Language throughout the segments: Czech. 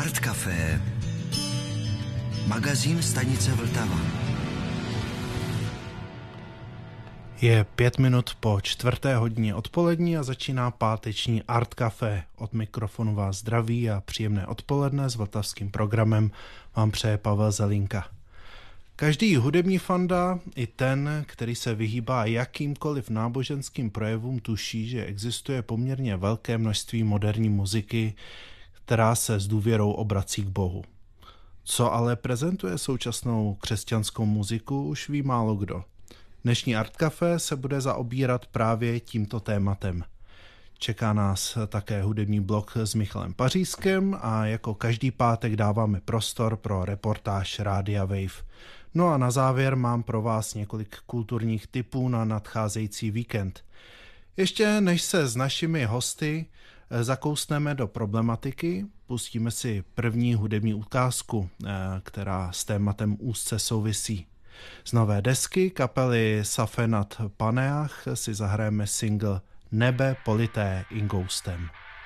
Art Café, magazín stanice Vltava. Je 5 minut po 4:00 odpolední a začíná páteční Art Café. Od mikrofonu vás zdraví a příjemné odpoledne s vltavským programem vám přeje Pavel Zelinka. Každý hudební fanda, i ten, který se vyhýbá jakýmkoliv náboženským projevům, tuší, že existuje poměrně velké množství moderní muziky, která se s důvěrou obrací k Bohu. Co ale prezentuje současnou křesťanskou muziku, už ví málo kdo. Dnešní Art Café se bude zaobírat právě tímto tématem. Čeká nás také hudební blok s Michalem Pařískem a jako každý pátek dáváme prostor pro reportáž Rádia Wave. No a na závěr mám pro vás několik kulturních tipů na nadcházející víkend. Ještě než se s našimi hosty zakousneme do problematiky, pustíme si první hudební ukázku, která s tématem úzce souvisí. Z nové desky kapely Safenat Paneach si zahrajeme single Nebe polité ingoustem.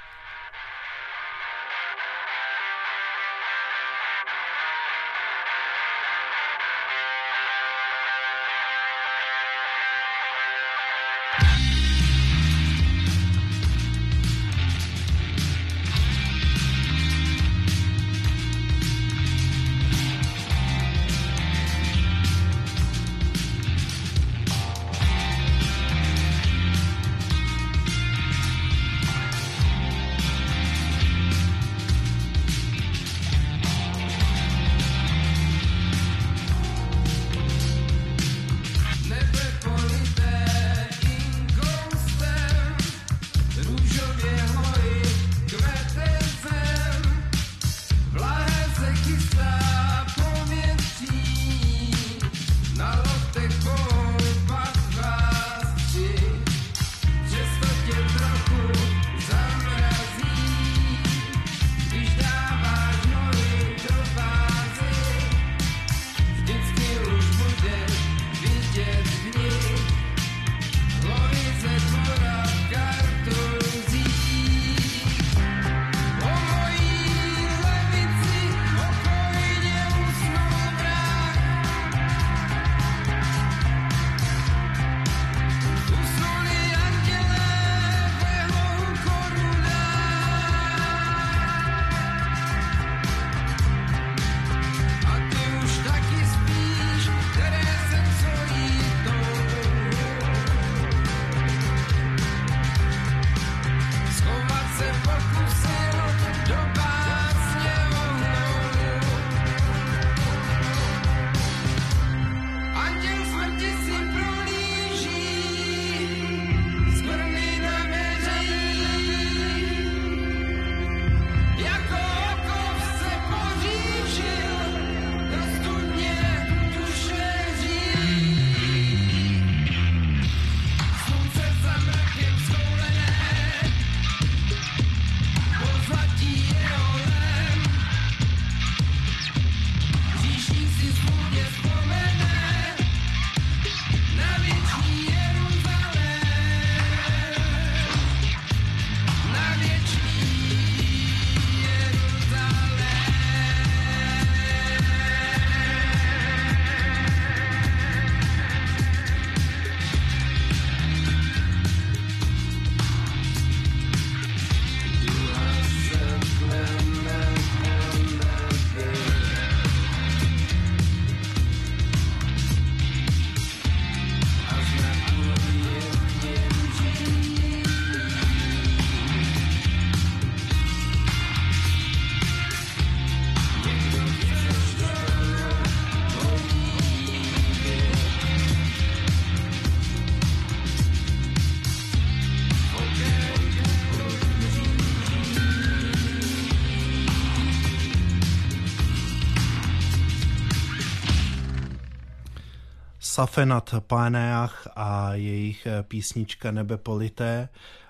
Safenat Paneach a jejich písnička Nebe polité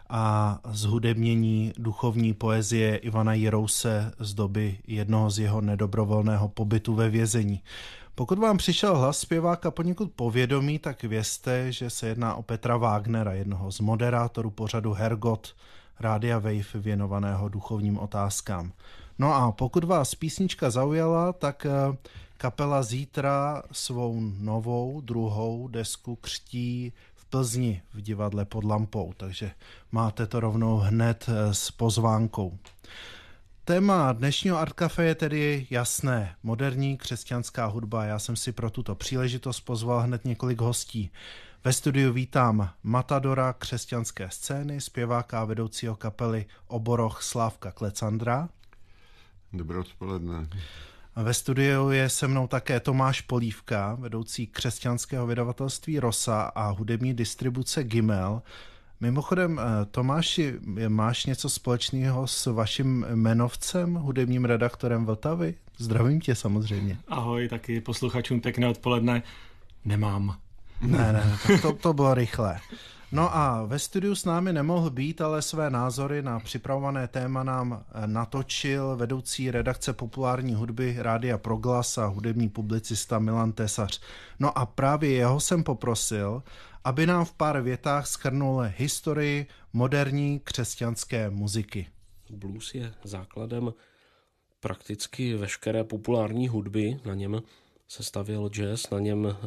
a zhudebnění duchovní poezie Ivana Jirouse z doby jednoho z jeho nedobrovolného pobytu ve vězení. Pokud vám přišel hlas zpěváka poněkud povědomí, tak vězte, že se jedná o Petra Wagnera, jednoho z moderátorů pořadu Hergot Rádia Wave věnovaného duchovním otázkám. No a pokud vás písnička zaujala, tak kapela zítra svou novou, druhou desku křtí v Plzni v divadle Pod lampou, takže máte to rovnou hned s pozvánkou. Téma dnešního Art Café je tedy jasné, moderní křesťanská hudba. Já jsem si pro tuto příležitost pozval hned několik hostí. Ve studiu vítám matadora křesťanské scény, zpěváka a vedoucího kapely Oboroch Slávka Klecandra. Dobré odpoledne. Ve studiu je se mnou také Tomáš Polívka, vedoucí křesťanského vydavatelství Rosa a hudební distribuce Gimel. Mimochodem, Tomáši, máš něco společného s vaším jmenovcem, hudebním redaktorem Vltavy? Zdravím tě samozřejmě. Ahoj, taky posluchačům pěkné odpoledne. Nemám. Ne, to bylo rychlé. No a ve studiu s námi nemohl být, ale své názory na připravované téma nám natočil vedoucí redakce populární hudby Rádia Proglas a hudební publicista Milan Tesař. No a právě jeho jsem poprosil, aby nám v pár větách shrnul historii moderní křesťanské muziky. Blues je základem prakticky veškeré populární hudby, na něm se stavěl jazz, na něm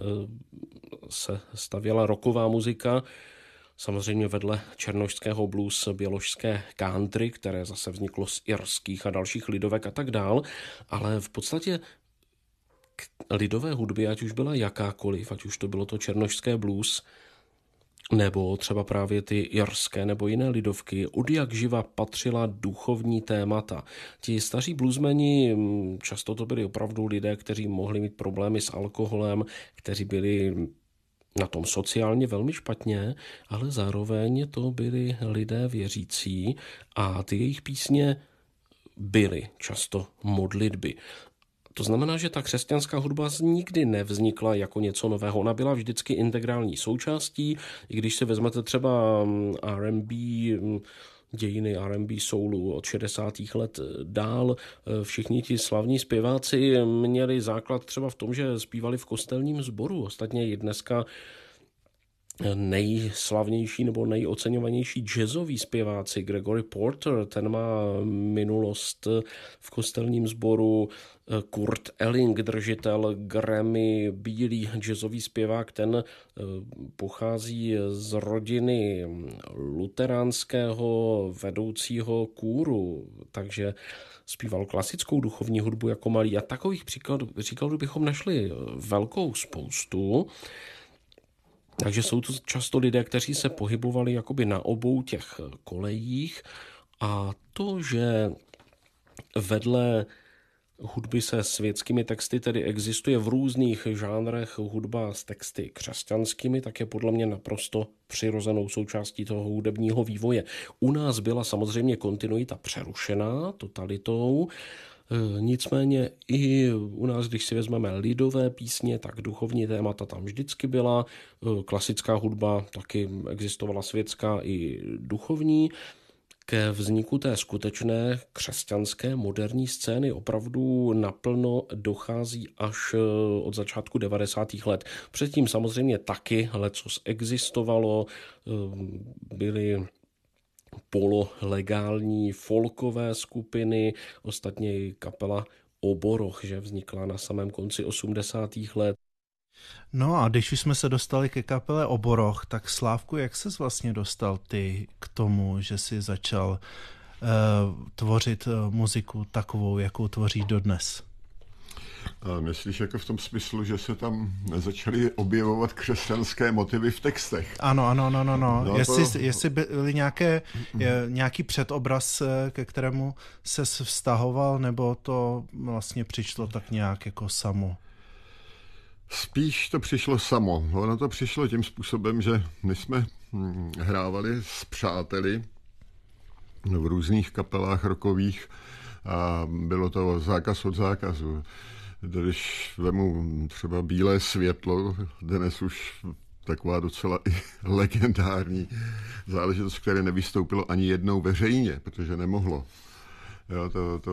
se stavěla rocková muzika, samozřejmě vedle černošského blues běložské country, které zase vzniklo z irských a dalších lidovek a tak dál, ale v podstatě k lidové hudbě, ať už byla jakákoliv, ať už to bylo to černošské blues, nebo třeba právě ty irské nebo jiné lidovky, od jak živa patřila duchovní témata. Ti staří bluesmeni, často to byli opravdu lidé, kteří mohli mít problémy s alkoholem, kteří byli na tom sociálně velmi špatně, ale zároveň to byli lidé věřící a ty jejich písně byly často modlitby. To znamená, že ta křesťanská hudba nikdy nevznikla jako něco nového. Ona byla vždycky integrální součástí, i když se vezmete třeba R&B, dějiny R&B soulu od 60. let dál, všichni ti slavní zpěváci měli základ třeba v tom, že zpívali v kostelním sboru. Ostatně i dneska nejslavnější nebo nejoceňovanější jazzoví zpěváci Gregory Porter, ten má minulost v kostelním sboru, Kurt Elling, držitel Grammy, bílý jazzový zpěvák, ten pochází z rodiny luteránského vedoucího kůru, takže zpíval klasickou duchovní hudbu jako malý a takových příkladů bychom našli velkou spoustu. Takže jsou to často lidé, kteří se pohybovali jakoby na obou těch kolejích a to, že vedle hudby se světskými texty tedy existuje v různých žánrech hudba s texty křesťanskými, tak je podle mě naprosto přirozenou součástí toho hudebního vývoje. U nás byla samozřejmě kontinuita přerušená totalitou, nicméně i u nás, když si vezmeme lidové písně, tak duchovní témata tam vždycky byla, klasická hudba taky existovala, světská i duchovní. Ke vzniku té skutečné křesťanské moderní scény opravdu naplno dochází až od začátku 90. let. Předtím samozřejmě taky lecos existovalo, byly pololegální folkové skupiny, ostatně i kapela Oboroch, že vznikla na samém konci 80. let. No a když už jsme se dostali ke kapele Oboroch, tak Slávku, jak ses vlastně dostal ty k tomu, že jsi začal tvořit muziku takovou, jakou tvoříš dodnes? A myslíš jako v tom smyslu, že se tam začaly objevovat křesťanské motivy v textech? Ano. No jestli byly nějaký předobraz, ke kterému ses vztahoval, nebo to vlastně přišlo tak nějak jako samo? Spíš to přišlo samo. Ono to přišlo tím způsobem, že my jsme hrávali s přáteli v různých kapelách rockových a bylo to zákaz od zákazu. Když vemu třeba Bílé světlo, dnes už taková docela i legendární záležitost, které nevystoupilo ani jednou veřejně, protože nemohlo. Jo,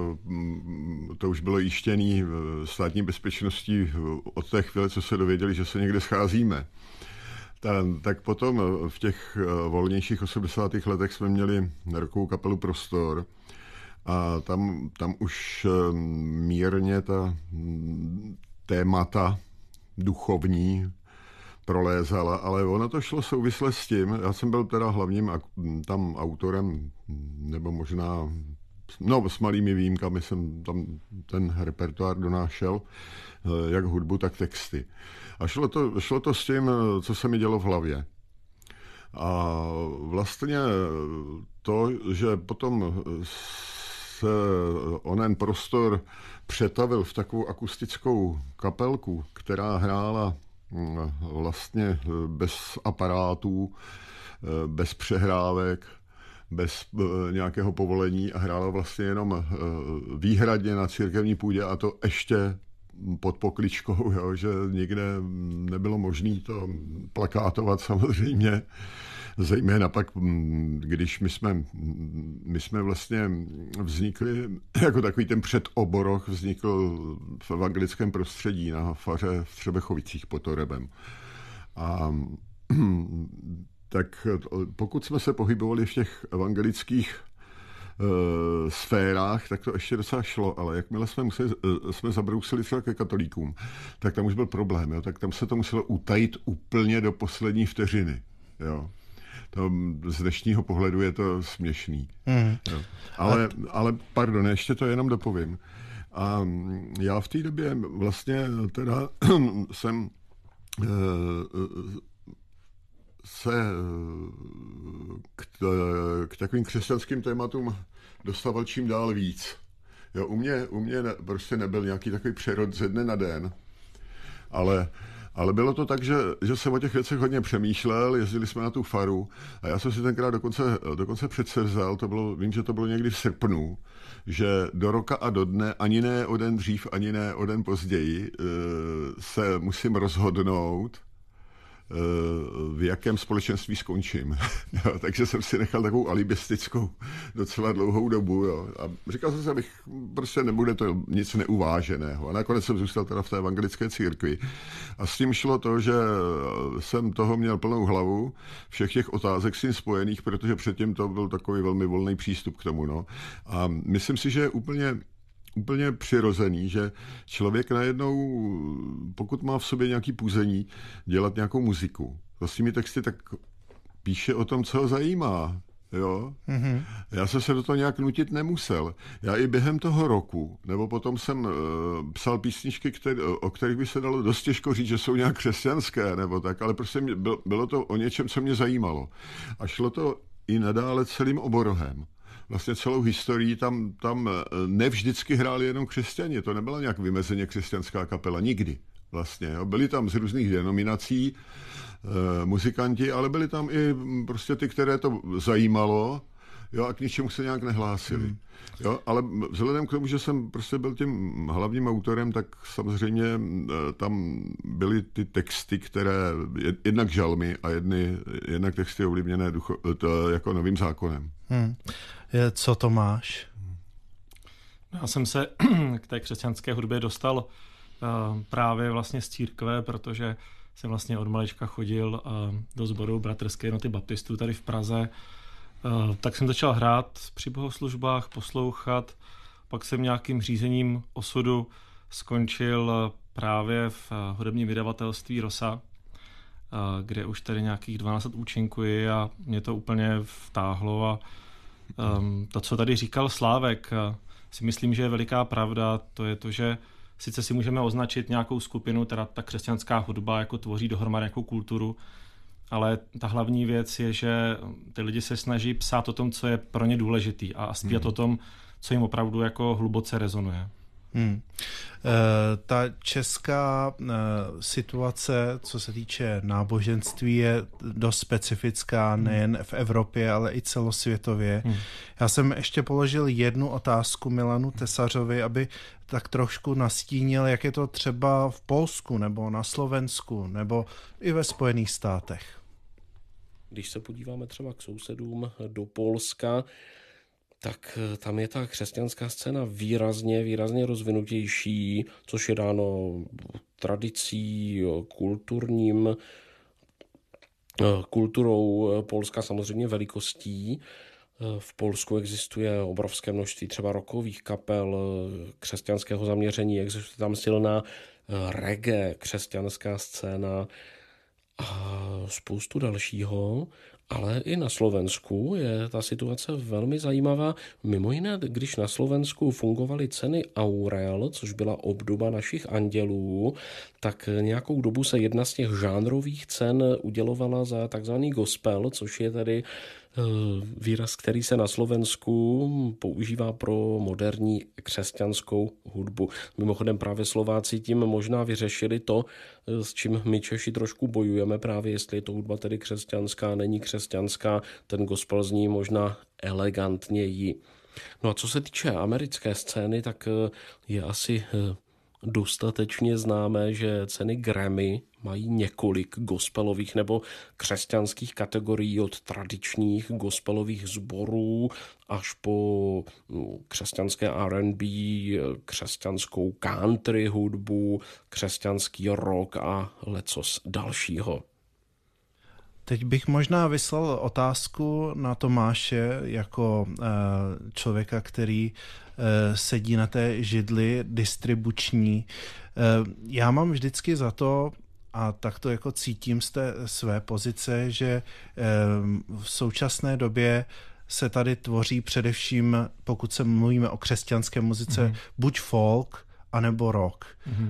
to už bylo jištěný státní bezpečností od té chvíle, co se dověděli, že se někde scházíme. Tak potom v těch volnějších 80. letech jsme měli rokovou kapelu Prostor a tam už mírně ta témata duchovní prolézala, ale ono to šlo souvisle s tím, já jsem byl teda hlavním tam autorem, nebo možná, no s malými výjimkami jsem tam ten repertoár donášel, jak hudbu, tak texty. A šlo to s tím, co se mi dělo v hlavě. A vlastně to, že potom se onen Prostor přetavil v takovou akustickou kapelku, která hrála vlastně bez aparátů, bez přehrávek, bez nějakého povolení a hrála vlastně jenom výhradně na církevní půdě a to ještě pod pokličkou, jo, že nikde nebylo možné to plakátovat samozřejmě. Zejména pak, když my jsme vlastně vznikli, jako takový ten předoboroch vznikl v evangelickém prostředí na faře v Třebechovicích pod Torebem. A tak pokud jsme se pohybovali v těch evangelických sférách, tak to ještě docela šlo, ale jakmile jsme zabrousili třeba ke katolíkům, tak tam už byl problém, jo? Tak tam se to muselo utajit úplně do poslední vteřiny. Jo? To z dnešního pohledu je to směšný. Jo? Ale pardon, ještě to jenom dopovím. A já v té době vlastně teda jsem se k takovým křesťanským tématům dostával čím dál víc. Jo, u mě prostě nebyl nějaký takový přerod ze dne na den, ale bylo to tak, že jsem o těch věcech hodně přemýšlel, jezdili jsme na tu faru a já jsem si tenkrát dokonce předsevzal, vím, že to bylo někdy v srpnu, že do roka a do dne, ani ne o den dřív, ani ne o den později, se musím rozhodnout, v jakém společenství skončím. Jo, takže jsem si nechal takovou alibistickou docela dlouhou dobu. Jo. A říkal jsem si, abych prostě nebude to nic neuváženého. A nakonec jsem zůstal teda v té evangelické církvi. A s tím šlo to, že jsem toho měl plnou hlavu, všech těch otázek s tím spojených, protože předtím to byl takový velmi volný přístup k tomu. No. A myslím si, že je úplně přirozený, že člověk najednou, pokud má v sobě nějaký puzení, dělat nějakou muziku. S těmi texty tak píše o tom, co ho zajímá. Jo? Mm-hmm. Já jsem se do toho nějak nutit nemusel. Já i během toho roku, nebo potom jsem psal písničky, o kterých by se dalo dost těžko říct, že jsou nějak křesťanské, nebo tak, ale prostě bylo to o něčem, co mě zajímalo. A šlo to i nadále celým oborohem. Vlastně celou historii tam nevždycky hráli jenom křesťani. To nebyla nějak vymezeně křesťanská kapela. Nikdy vlastně. Jo. Byli tam z různých denominací muzikanti, ale byli tam i prostě ty, které to zajímalo, jo, a k ničemu se nějak nehlásili. Jo, ale vzhledem k tomu, že jsem prostě byl tím hlavním autorem, tak samozřejmě tam byly ty texty, které jednak žalmy a jednak texty ovlivněné jako Novým zákonem. Co to máš? Já jsem se k té křesťanské hudbě dostal právě vlastně z církve, protože jsem vlastně od malička chodil do sboru Bratrské jednoty baptistů tady v Praze. Tak jsem začal hrát při bohoslužbách, poslouchat, pak jsem nějakým řízením osudu skončil právě v hudebním vydavatelství Rosa, kde už tady nějakých 12 let účinkuji a mě to úplně vtáhlo a to, co tady říkal Slávek, si myslím, že je veliká pravda, to je to, že sice si můžeme označit nějakou skupinu, teda ta křesťanská hudba jako tvoří dohromady nějakou kulturu, ale ta hlavní věc je, že ty lidi se snaží psát o tom, co je pro ně důležitý a zpívat o tom, co jim opravdu jako hluboce rezonuje. Ta česká situace, co se týče náboženství, je dost specifická nejen v Evropě, ale i celosvětově. Já jsem ještě položil jednu otázku Milanu Tesařovi, aby tak trošku nastínil, jak je to třeba v Polsku, nebo na Slovensku, nebo i ve Spojených státech. Když se podíváme třeba k sousedům do Polska, tak tam je ta křesťanská scéna výrazně rozvinutější, což je dáno tradicí, kulturním kulturou Polska, samozřejmě velikostí. V Polsku existuje obrovské množství třeba rockových kapel křesťanského zaměření, existuje tam silná reggae, křesťanská scéna a spoustu dalšího, ale i na Slovensku je ta situace velmi zajímavá. Mimo jiné, když na Slovensku fungovaly ceny Aurel, což byla obdoba našich andělů, tak nějakou dobu se jedna z těch žánrových cen udělovala za takzvaný gospel, což je tedy výraz, který se na Slovensku používá pro moderní křesťanskou hudbu. Mimochodem právě Slováci tím možná vyřešili to, s čím my Češi trošku bojujeme, právě jestli je to hudba tedy křesťanská, není křesťanská, ten gospel zní možná elegantněji. No a co se týče americké scény, tak je asi dostatečně známé, že ceny Grammy mají několik gospelových nebo křesťanských kategorií od tradičních gospelových sborů až po křesťanské R&B, křesťanskou country hudbu, křesťanský rock a lecos dalšího. Teď bych možná vyslal otázku na Tomáše jako člověka, který sedí na té židli distribuční. Já mám vždycky za to, a tak to jako cítím z té své pozice, že v současné době se tady tvoří především, pokud se mluvíme o křesťanské muzice, buď folk, anebo rock.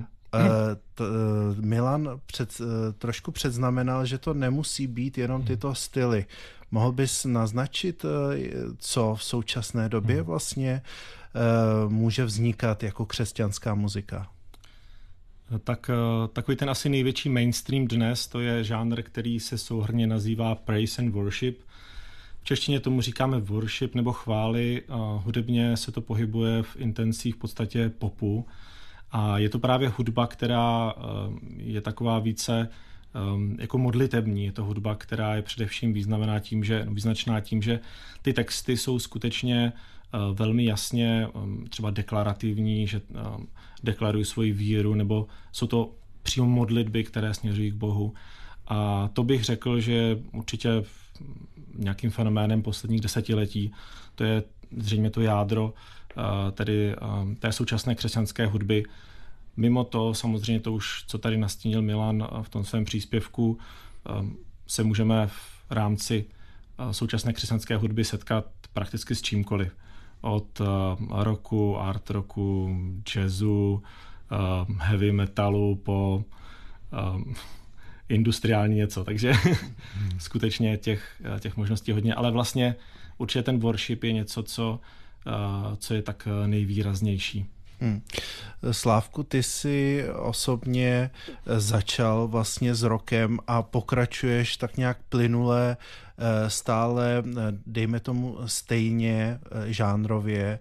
Milan trošku předznamenal, že to nemusí být jenom tyto styly. Mohl bys naznačit, co v současné době vlastně může vznikat jako křesťanská muzika? Tak takový ten asi největší mainstream dnes, to je žánr, který se souhrnně nazývá praise and worship. V češtině tomu říkáme worship nebo chvály. Hudebně se to pohybuje v intencích v podstatě popu. A je to právě hudba, která je taková více jako modlitební. Je to hudba, která je především vyznačená tím, že ty texty jsou skutečně velmi jasně třeba deklarativní, že deklarují svoji víru, nebo jsou to přímo modlitby, které směřují k Bohu. A to bych řekl, že určitě nějakým fenoménem posledních desetiletí, to je zřejmě to jádro tedy té současné křesťanské hudby. Mimo to, samozřejmě to už, co tady nastínil Milan v tom svém příspěvku, se můžeme v rámci současné křesťanské hudby setkat prakticky s čímkoliv. Od rocku, art rocku, jazzu, heavy metalu po industriální něco. Takže skutečně těch možností hodně. Ale vlastně určitě ten worship je něco, co je tak nejvýraznější. Slávku, ty jsi osobně začal vlastně s rockem a pokračuješ tak nějak plynule, stále, dejme tomu stejně žánrově.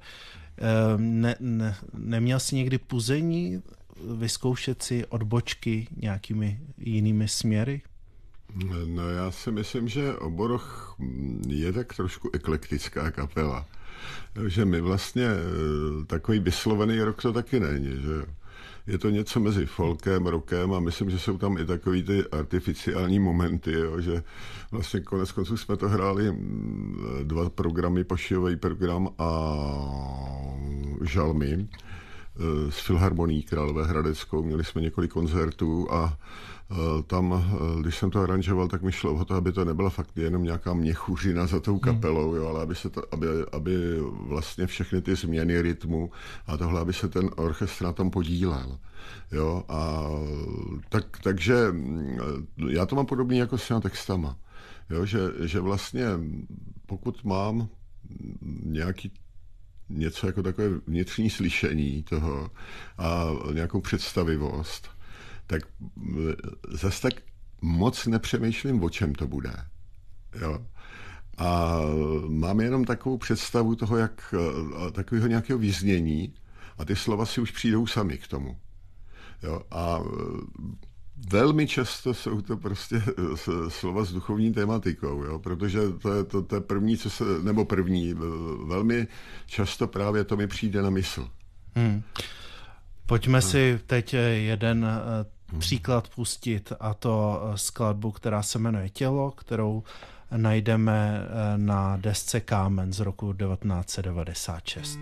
Neměl jsi někdy puzení vyzkoušet si odbočky nějakými jinými směry? No já si myslím, že Oboroch je tak trošku eklektická kapela. Že my vlastně takový vyslovený rock to taky není, že je to něco mezi folkem, rockem a myslím, že jsou tam i takový ty artificiální momenty, jo, že vlastně konec konců jsme to hráli 2 programy, Pašijový program a Žalmy s Filharmonií Královéhradeckou, měli jsme několik koncertů a tam, když jsem to aranžoval, tak mi šlo o to, aby to nebyla fakt jenom nějaká měchuřina za tou kapelou, jo, ale aby vlastně všechny ty změny rytmu a tohle, aby se ten orchestr na tom podílel. Jo, a takže já to mám podobný jako s těma textama. Jo, že vlastně pokud mám něco jako takové vnitřní slyšení toho a nějakou představivost, tak zase tak moc nepřemýšlím, o čem to bude. Jo. A mám jenom takovou představu toho, takového nějakého vyznění a ty slova si už přijdou sami k tomu. Jo. A velmi často jsou to prostě slova s duchovní tematikou, jo, protože to je první, velmi často právě to mi přijde na mysl. Pojďme si teď jeden příklad pustit, a to skladbu, která se jmenuje Tělo, kterou najdeme na desce Kámen z roku 1996.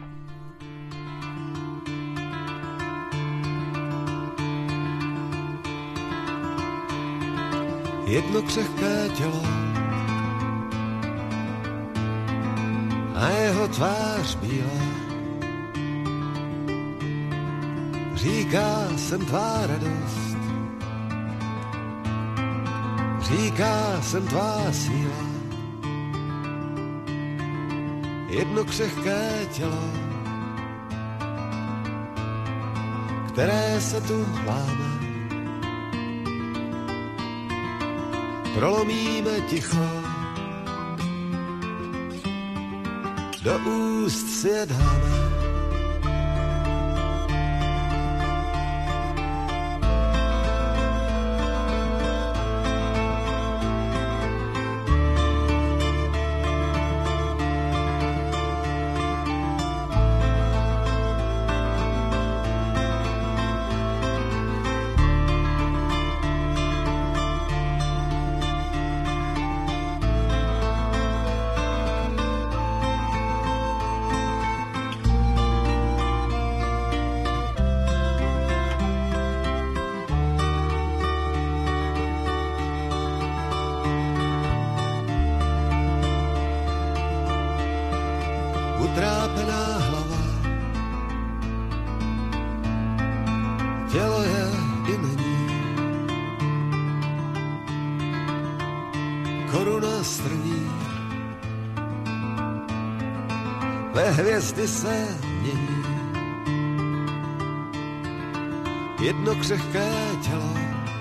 Jedno křehké tělo a jeho tvář bílá. Říká, jsem tvá radost, říká, jsem tvá síla. Jedno křehké tělo, které se tu láme. Prolomíme ticho, do úst si je dáme. Utrápená hlava, tělo je i není. Koruna strní, ve hvězdy se mění. Jedno křehké tělo,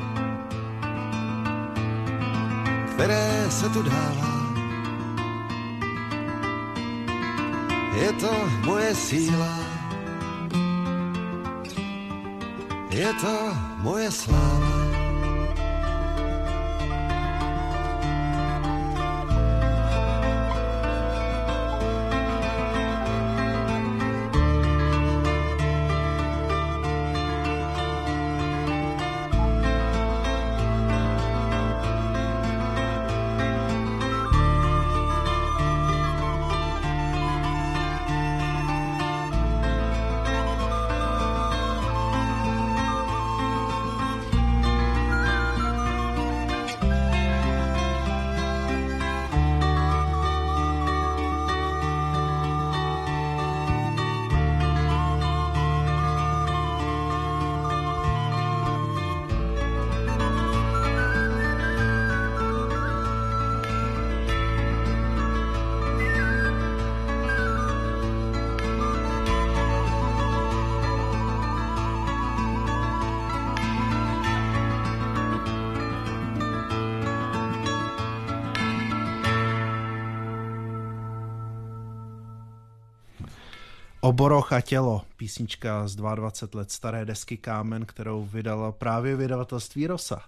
které se tu dává. Je to moje síla, je to moje sláva. Oboroch a tělo, písnička z 22 let staré desky Kámen, kterou vydalo právě vydavatelství Rosa.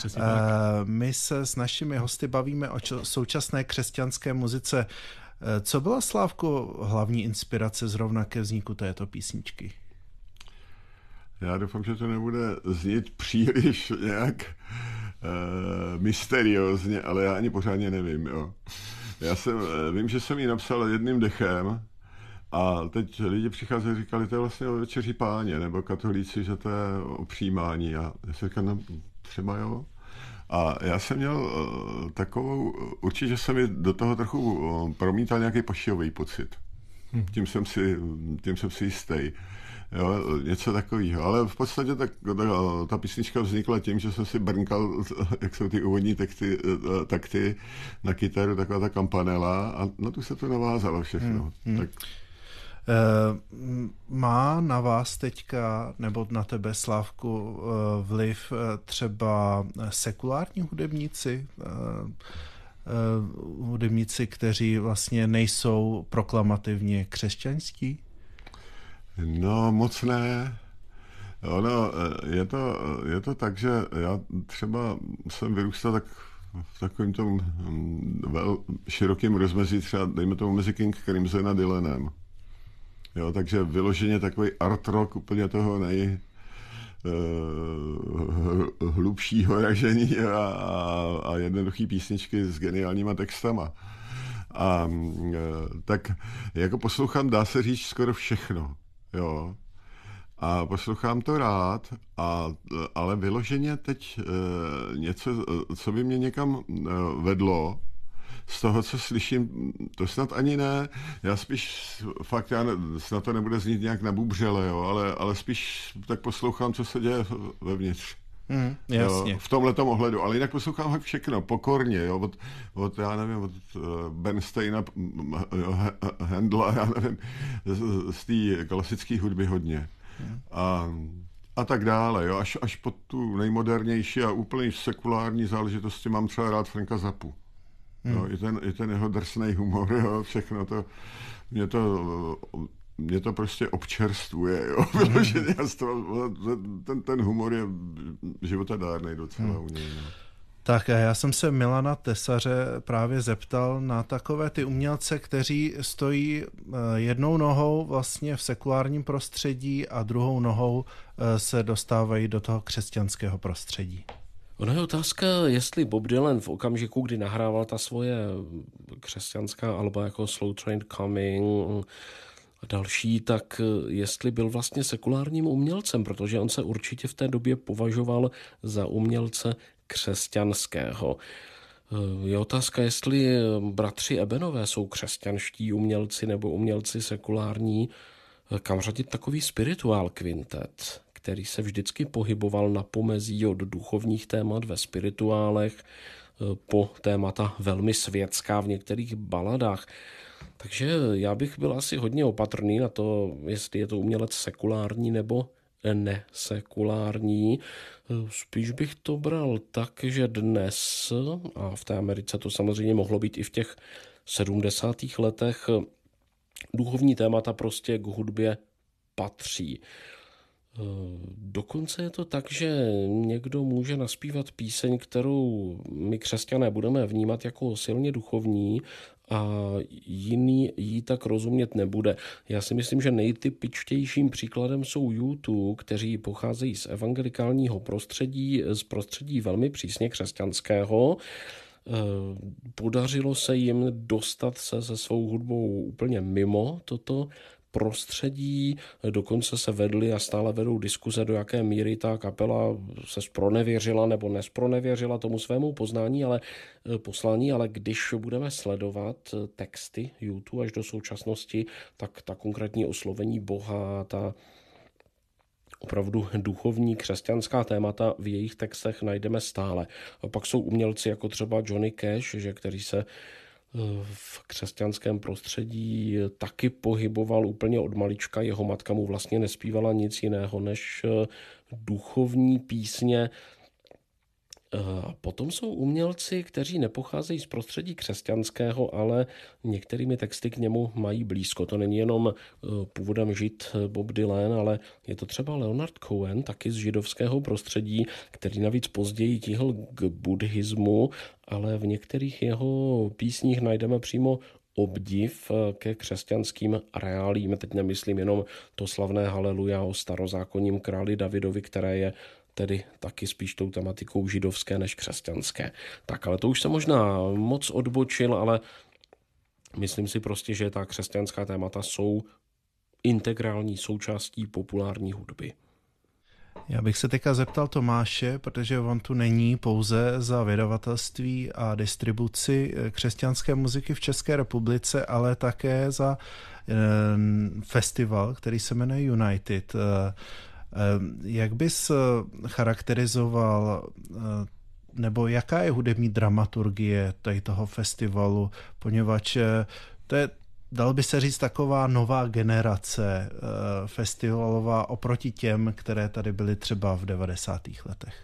My se s našimi hosty bavíme o současné křesťanské muzice. Co byla, Slávko, hlavní inspirace zrovna ke vzniku této písničky? Já doufám, že to nebude znít příliš nějak mysteriózně, ale já ani pořádně nevím. Jo. Vím, že jsem ji napsal jedným dechem, a teď lidi přicházeli a říkali, to je vlastně o Večeři Páně, nebo katolíci, že to je o přijímání. A já jsem říkal, no, třeba jo. A já jsem měl takovou, určitě jsem mi do toho trochu promítal nějaký pošijový pocit. Tím jsem si jistý. Jo, něco takového. Ale v podstatě ta písnička vznikla tím, že jsem si brnkal, jak jsou ty úvodní takty na kytaru, taková ta kampanela, a na tu se to navázalo všechno. Tak. Má na vás teďka, nebo na tebe, Slávku, vliv třeba sekulární hudebníci, kteří vlastně nejsou proklamativně křesťanští? No, moc ne. Ono, je to tak, že já třeba jsem vyrůstal tak v takovém tom širokém rozmezí, třeba dejme tomu mezi King Crimson a Dylanem. Jo, takže vyloženě takový art rock úplně toho hlubšího ražení a jednoduchý písničky s geniálníma textama. A tak jako poslouchám, dá se říct, skoro všechno, jo. A poslouchám to rád, ale vyloženě teď něco, co by mě někam vedlo, z toho, co slyším, to snad ani ne. Já spíš, fakt, snad to nebude znít nějak nabubřele, jo, ale spíš tak poslouchám, co se děje vevnitř. Jasně. Jo, v tomhletom ohledu, ale jinak poslouchám fakt všechno, pokorně, jo, od já nevím, od Bernsteina, Handla, já nevím, z té klasické hudby hodně. A tak dále, jo, až po tu nejmodernější a úplně sekulární záležitosti mám třeba rád Franka Zappu. Jo, i ten jeho drsnej humor, jo, všechno to, mě to prostě občerstvuje, jo, vyloženě, ten humor je životadárnej docela u něj, no. Tak já jsem se Milana Tesaře právě zeptal na takové ty umělce, kteří stojí jednou nohou vlastně v sekulárním prostředí a druhou nohou se dostávají do toho křesťanského prostředí. Ona je otázka, jestli Bob Dylan v okamžiku, kdy nahrával ta svoje křesťanská alba jako Slow Train Coming a další, tak jestli byl vlastně sekulárním umělcem, protože on se určitě v té době považoval za umělce křesťanského. Je otázka, jestli bratři Ebenové jsou křesťanští umělci nebo umělci sekulární. Kam řadit takový spirituál kvintet, který se vždycky pohyboval na pomezí od duchovních témat ve spirituálech po témata velmi světská v některých baladách. Takže já bych byl asi hodně opatrný na to, jestli je to umělec sekulární nebo nesekulární. Spíš bych to bral tak, že dnes, a v té Americe to samozřejmě mohlo být i v těch 70. letech, duchovní témata prostě k hudbě patří. Dokonce je to tak, že někdo může naspívat píseň, kterou my křesťané budeme vnímat jako silně duchovní a jiný jí tak rozumět nebude. Já si myslím, že nejtypičtějším příkladem jsou U2, kteří pocházejí z evangelikálního prostředí, z prostředí velmi přísně křesťanského. Podařilo se jim dostat se se svou hudbou úplně mimo toto prostředí, dokonce se vedly a stále vedou diskuze, do jaké míry ta kapela se zpronevěřila nebo nespronevěřila tomu svému poslání, ale když budeme sledovat texty U2 až do současnosti, tak ta konkrétní oslovení Boha, ta opravdu duchovní křesťanská témata v jejich textech najdeme stále. A pak jsou umělci jako třeba Johnny Cash, který se v křesťanském prostředí taky pohyboval úplně od malička. Jeho matka mu vlastně nespívala nic jiného než duchovní písně. A potom jsou umělci, kteří nepocházejí z prostředí křesťanského, ale některými texty k němu mají blízko. To není jenom původem Žid Bob Dylan, ale je to třeba Leonard Cohen, taky z židovského prostředí, který navíc později tíhl k buddhismu, ale v některých jeho písních najdeme přímo obdiv ke křesťanským reálím. Teď nemyslím jenom to slavné haleluja o starozákonním králi Davidovi, které je tedy taky spíš tou tematikou židovské než křesťanské. Tak, ale to už se možná moc odbočil, ale myslím si prostě, že ta křesťanská témata jsou integrální součástí populární hudby. Já bych se teďka zeptal Tomáše, protože on tu není pouze za vydavatelství a distribuci křesťanské muziky v České republice, ale také za festival, který se jmenuje United. Jak bys charakterizoval, nebo jaká je hudební dramaturgie tady toho festivalu, poněvadž to je, dal by se říct, taková nová generace festivalová oproti těm, které tady byly třeba v 90. letech?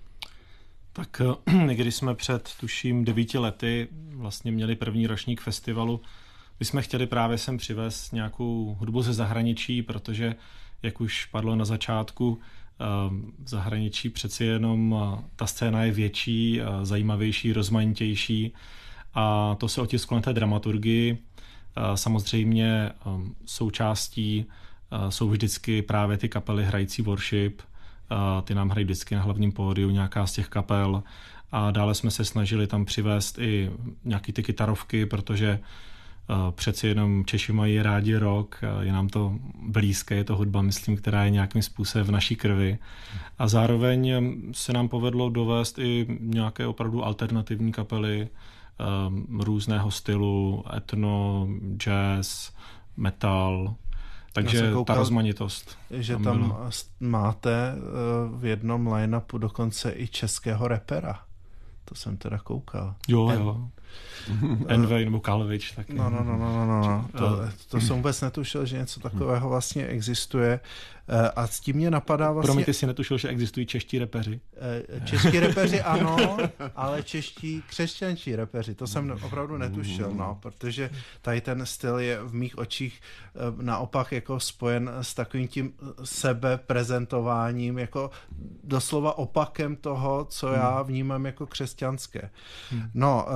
Tak když jsme před, tuším, 9 lety vlastně měli první ročník festivalu, my jsme chtěli právě sem přivést nějakou hudbu ze zahraničí, protože jak už padlo na začátku, v zahraničí přeci jenom ta scéna je větší, zajímavější, rozmanitější a to se otisklo na té dramaturgii. Samozřejmě součástí jsou vždycky právě ty kapely hrající worship, ty nám hrají vždycky na hlavním pódiu, nějaká z těch kapel. A dále jsme se snažili tam přivést i nějaký ty kytarovky, protože přeci jenom Češi mají rádi rock, je nám to blízké, je to hudba, myslím, která je nějakým způsobem v naší krvi. A zároveň se nám povedlo dovést i nějaké opravdu alternativní kapely různého stylu, etno, jazz, metal, takže ta rozmanitost. Že tam máte v jednom line-upu dokonce i českého rapera. To jsem teda koukal. Jo. Envej nebo Kalvič. Tak No. To jsem vůbec netušil, že něco takového vlastně existuje. A s tím mě napadá vlastně... Promiň, ty si netušil, že existují čeští repeři? Čeští repeři ano, ale čeští křesťančí repeři, to jsem opravdu netušil, no, protože tady ten styl je v mých očích naopak jako spojen s takovým tím sebeprezentováním, jako doslova opakem toho, co já vnímám jako křesťanské. No,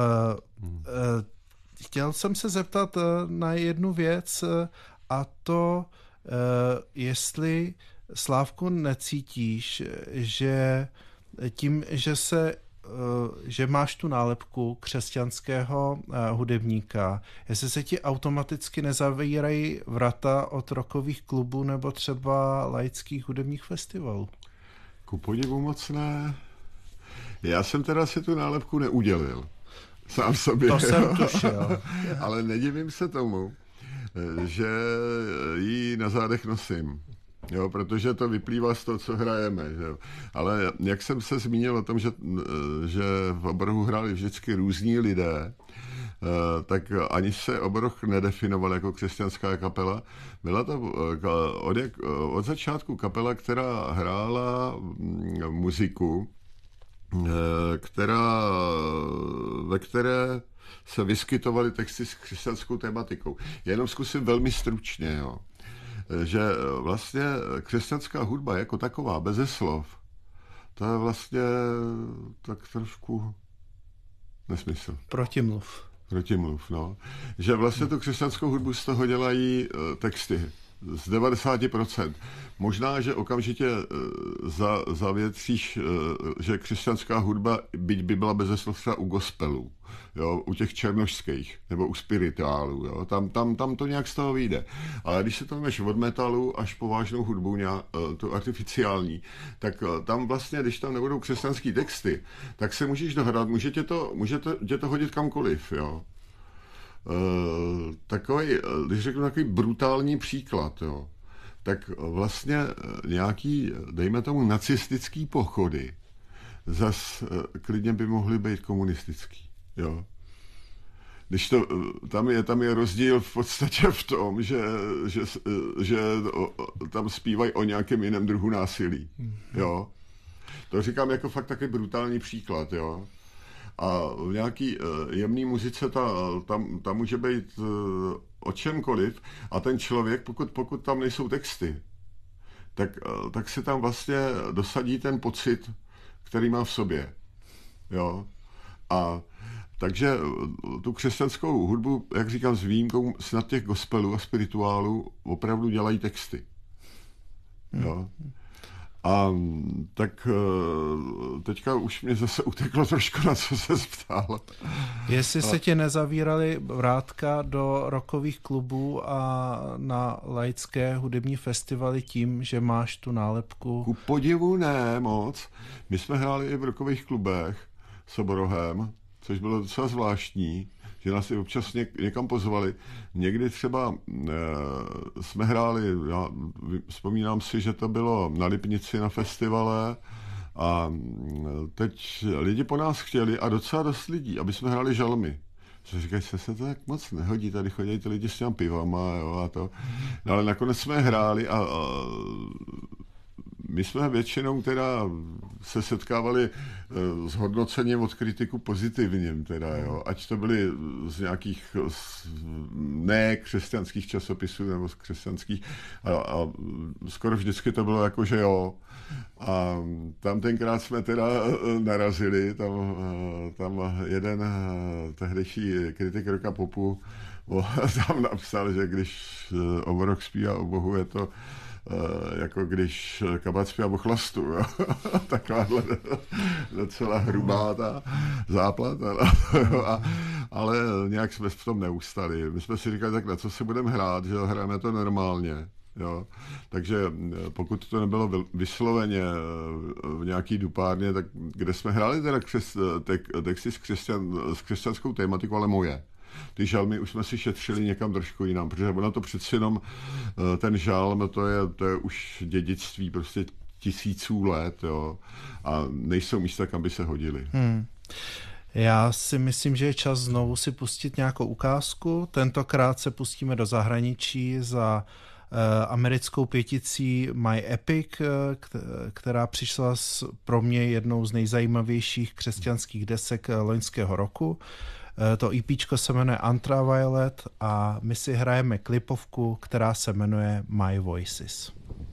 chtěl jsem se zeptat na jednu věc, a to jestli, Slávku, necítíš, že tím, že máš tu nálepku křesťanského hudebníka, jestli se ti automaticky nezavírají vrata od rockových klubů nebo třeba laických hudebních festivalů? Ku podivu moc ne. Já jsem teda si tu nálepku neudělil. Sám sobě. To jsem tušil. Ale nedivím se tomu, že ji na zádech nosím. Jo, protože to vyplývá z toho, co hrajeme. Že jo. Ale jak jsem se zmínil o tom, že v Obrohu hráli vždycky různí lidé, tak ani se Obroh nedefinoval jako křesťanská kapela. Byla to od začátku kapela, která hrála muziku, ve které se vyskytovaly texty s křesťanskou tematikou. Já jenom zkusím velmi stručně, jo. Že vlastně křesťanská hudba jako taková, beze slov, to je vlastně tak trošku nesmysl. Protimluv, no. Že vlastně tu křesťanskou hudbu z toho dělají texty. Z 90%. Možná, že okamžitě zavětříš, že křesťanská hudba, byť by byla beze slov třeba u gospelů, jo, u těch černošských, nebo u spirituálů, jo, tam to nějak z toho vyjde. Ale když se to jdeš od metalu až po vážnou hudbu, tu artificiální, tak tam vlastně, když tam nebudou křesťanský texty, tak se můžeš dohrát, může tě to hodit kamkoliv, jo. Když řeknu takový brutální příklad, jo, tak vlastně nějaký, dejme tomu, nacistický pochody zas klidně by mohly být komunistický, jo. Když tam je rozdíl v podstatě v tom, že tam zpívají o nějakém jiném druhu násilí, jo. To říkám jako fakt taky brutální příklad, jo. A v nějaký jemný muzice tam může být o čemkoliv a ten člověk, pokud tam nejsou texty, tak si tam vlastně dosadí ten pocit, který má v sobě. Jo? A takže tu křesťanskou hudbu, jak říkám, s výjimkou snad těch gospelů a spirituálů opravdu dělají texty. Jo? A tak teďka už mě zase uteklo trošku, na co se ptal. Jestli se ti nezavíraly vrátka do rockových klubů a na laické hudební festivaly tím, že máš tu nálepku? Ku podivu ne moc. My jsme hráli i v rockových klubech s Obrohem, což bylo docela zvláštní, že nás i občas někam pozvali. Někdy třeba jsme hráli, já vzpomínám si, že to bylo na Lipnici na festivale a teď lidi po nás chtěli a docela dost lidí, aby jsme hráli žalmy. Říkají, se to tak moc nehodí, tady chodí ty lidi s těm pivama, jo, a to. No, ale nakonec jsme hráli a my jsme většinou teda se setkávali s hodnocením od kritiku pozitivním, teda, jo. Ať to byly z nějakých nekřesťanských časopisů nebo z křesťanských a skoro vždycky to bylo jako, že jo. A tam tenkrát jsme teda narazili, tam jeden tehdejší kritik rocka popu tam napsal, že když Obroh zpívá o Bohu, je to jako když Kabát zpívá o chlastu. Jo? Takováhle docela hrubá ta záplata. Ale nějak jsme v tom neustali. My jsme si říkali, tak na co si budeme hrát, že hrajeme to normálně. Jo. Takže pokud to nebylo vysloveně v nějaký dupárně, tak kde jsme hráli teda texty s křesťanskou tématikou, ale moje. Ty žalmy už jsme si šetřili někam trošku jinam, protože ono to přeci jenom, ten žalm, to je už dědictví prostě tisíců let, jo, a nejsou místa, kam by se hodili. Já si myslím, že je čas znovu si pustit nějakou ukázku. Tentokrát se pustíme do zahraničí za americkou pěticí My Epic, která přišla pro mě jednou z nejzajímavějších křesťanských desek loňského roku. To EPčko se jmenuje Ultraviolet a my si hrajeme klipovku, která se jmenuje My Voices.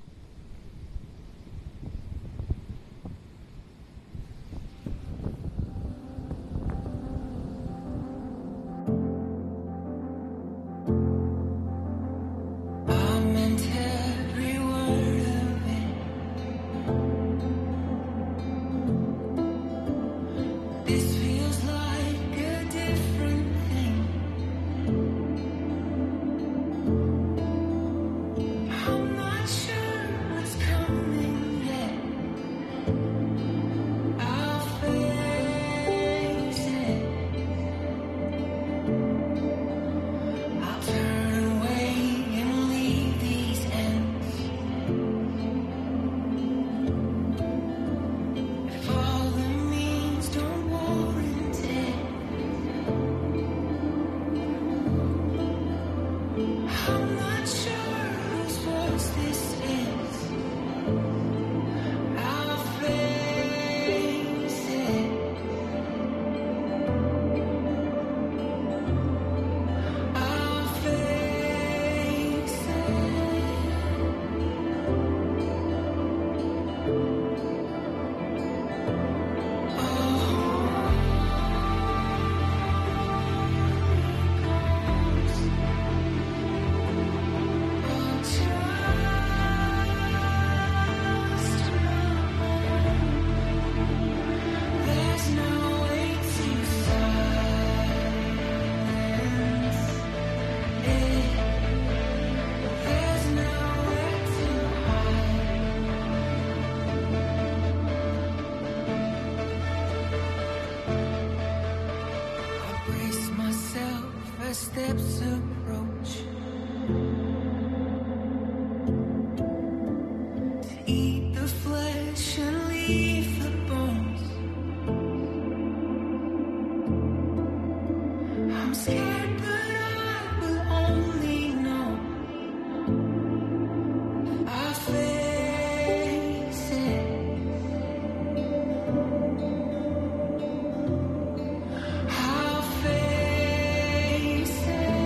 Steps approach to eat the flesh and leave the bones. I'm scared, but I will only know I face it. I'll face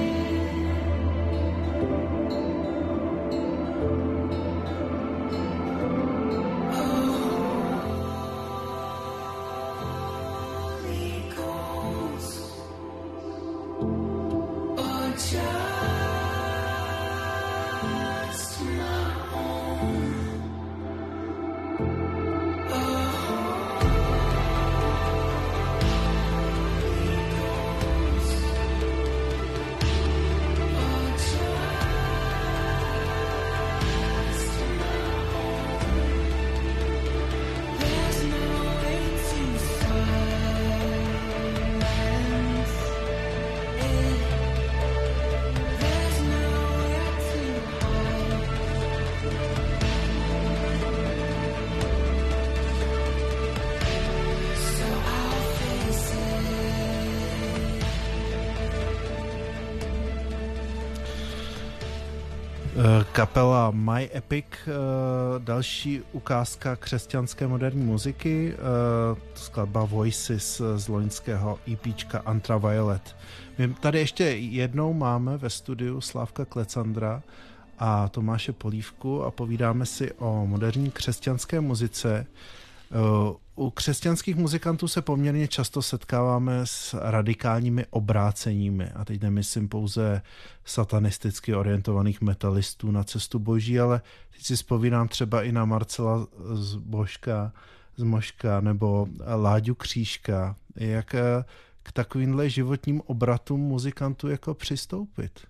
Kapela My Epic, další ukázka křesťanské moderní muziky, skladba Voices z loňského EPčka Ultraviolet. My tady ještě jednou máme ve studiu Slávka Klecandra a Tomáše Polívku a povídáme si o moderní křesťanské muzice. U křesťanských muzikantů se poměrně často setkáváme s radikálními obráceními. A teď nemyslím pouze satanisticky orientovaných metalistů na cestu boží, ale teď si vzpomínám třeba i na Marcela z Moška nebo Láďu Křížka. Jak k takovýmhle životním obratům muzikantů jako přistoupit?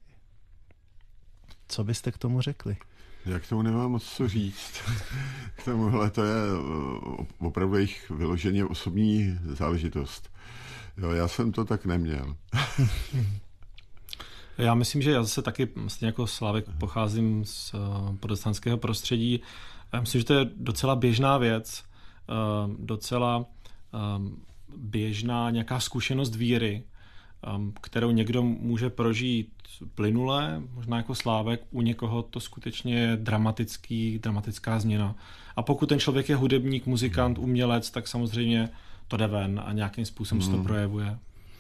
Co byste k tomu řekli? Já k tomu nemám moc co říct. K tomuhle to je opravdu jejich vyloženě osobní záležitost. Jo, já jsem to tak neměl. Já myslím, že já zase taky vlastně jako Slávek pocházím z protestantského prostředí. Já myslím, že to je docela běžná věc, docela běžná nějaká zkušenost víry, kterou někdo může prožít plynule, možná jako Slávek, u někoho to skutečně je dramatická změna. A pokud ten člověk je hudebník, muzikant, umělec, tak samozřejmě to jde ven a nějakým způsobem se to projevuje.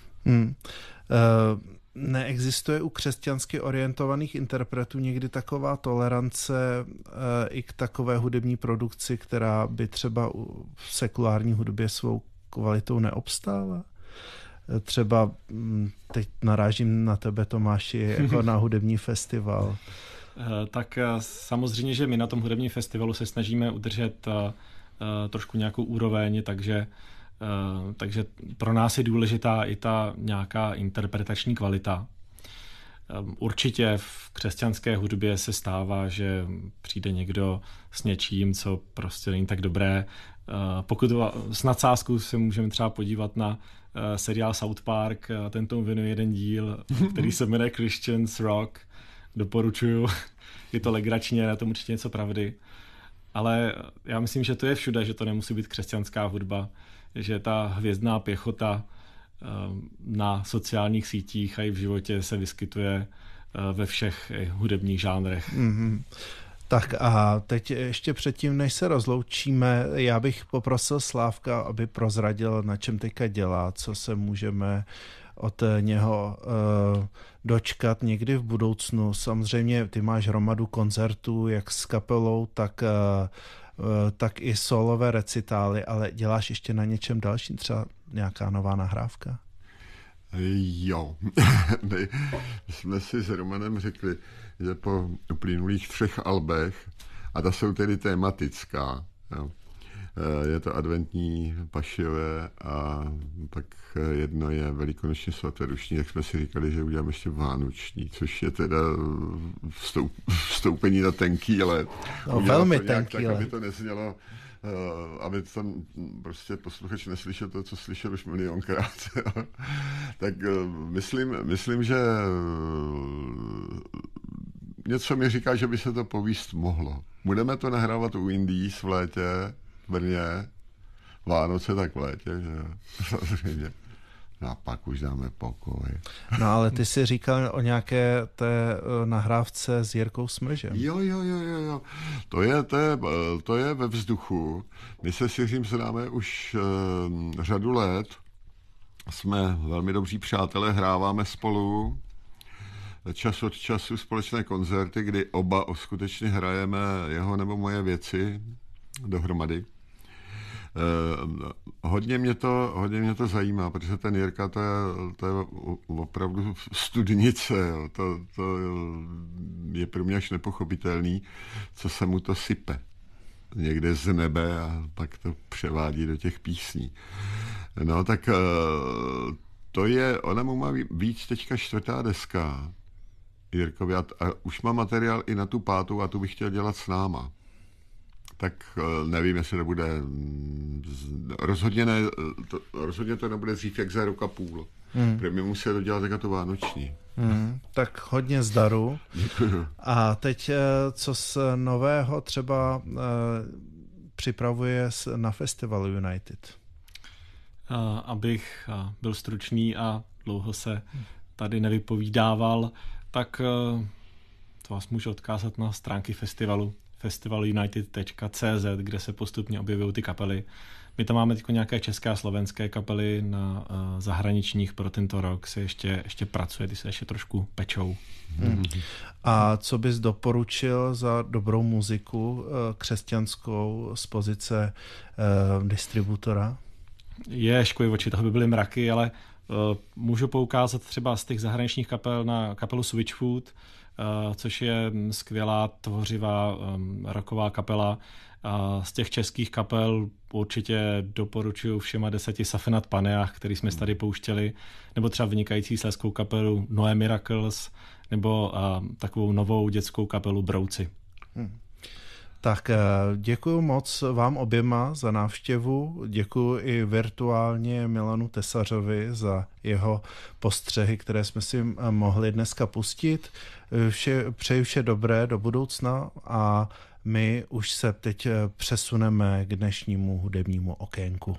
Neexistuje u křesťansky orientovaných interpretů někdy taková tolerance i k takové hudební produkci, která by třeba v sekulární hudbě svou kvalitou neobstála? Třeba teď narážím na tebe, Tomáši, jako na hudební festival. Tak samozřejmě, že my na tom hudebním festivalu se snažíme udržet trošku nějakou úroveň, takže pro nás je důležitá i ta nějaká interpretační kvalita. Určitě v křesťanské hudbě se stává, že přijde někdo s něčím, co prostě není tak dobré. Pokud s nadsázkou se můžeme třeba podívat na seriál South Park, ten tomu věnuje jeden díl, který se jmenuje Christians Rock. Doporučuju, je to legračně, na tom určitě něco pravdy. Ale já myslím, že to je všude, že to nemusí být křesťanská hudba, že ta hvězdná pěchota na sociálních sítích a i v životě se vyskytuje ve všech hudebních žánrech. Mm-hmm. Tak a teď ještě předtím, než se rozloučíme, já bych poprosil Slávka, aby prozradil, na čem teďka dělá, co se můžeme od něho dočkat někdy v budoucnu. Samozřejmě ty máš hromadu koncertů, jak s kapelou, tak i solové recitály, ale děláš ještě na něčem dalším, třeba nějaká nová nahrávka? Jo. My jsme si s Romanem řekli, že po uplynulých 3 albech, a ta jsou tedy tematická, jo. Je to adventní, pašiové a pak jedno je velikonočně svatedušní, jak jsme si říkali, že uděláme ještě vánoční, což je teda vstoupení na tenký led. No, velmi tenký led. Aby to neznělo, aby tam prostě posluchač neslyšel to, co slyšel už milionkrát. Tak myslím, že něco mi říká, že by se to povíst mohlo. Budeme to nahrávat u Indies v létě, v Brně, Vánoce tak v létě, že samozřejmě. No a pak už dáme pokoj. No ale ty jsi říkal o nějaké té nahrávce s Jirkou Smržem. Jo. To je ve vzduchu. My se s Jiřím známe už řadu let. Jsme velmi dobří přátelé, hráváme spolu. Čas od času společné koncerty, kdy oba skutečně hrajeme jeho nebo moje věci dohromady. Hodně mě to zajímá, protože ten Jirka to je opravdu studnice. Jo. To je pro mě až nepochopitelný, co se mu to sype někde z nebe a pak to převádí do těch písní. No tak ona mu má víc teďka 4. deska Jirkovi a už má materiál i na tu 5. a tu bych chtěl dělat s náma. Tak nevím, jestli to bude rozhodně to nebude dřív jak za rok a půl. Protože mi musí dodělat jako to vánoční. Tak hodně zdaru. Děkuju. A teď co z nového třeba připravuje na festivalu United? Abych byl stručný a dlouho se tady nevypovídával, tak to vás můžu odkázat na stránky festivalu festivalunited.cz, kde se postupně objevují ty kapely. My tam máme teď nějaké české a slovenské kapely, na zahraničních pro tento rok se ještě pracuje, ty se ještě trošku pečou. A co bys doporučil za dobrou muziku křesťanskou z pozice distributora? Školy oči, toho by byly mraky, ale můžu poukázat třeba z těch zahraničních kapel na kapelu Switchfoot, což je skvělá, tvořivá rocková kapela. A z těch českých kapel určitě doporučuji všema 10 Safenat Paneach, který jsme tady pouštěli, nebo třeba vynikající slezskou kapelu Noé Miracles, nebo takovou novou dětskou kapelu Brouci. Tak děkuji moc vám oběma za návštěvu, děkuji i virtuálně Milanu Tesařovi za jeho postřehy, které jsme si mohli dneska pustit. Přeji vše dobré do budoucna a my už se teď přesuneme k dnešnímu hudebnímu okénku.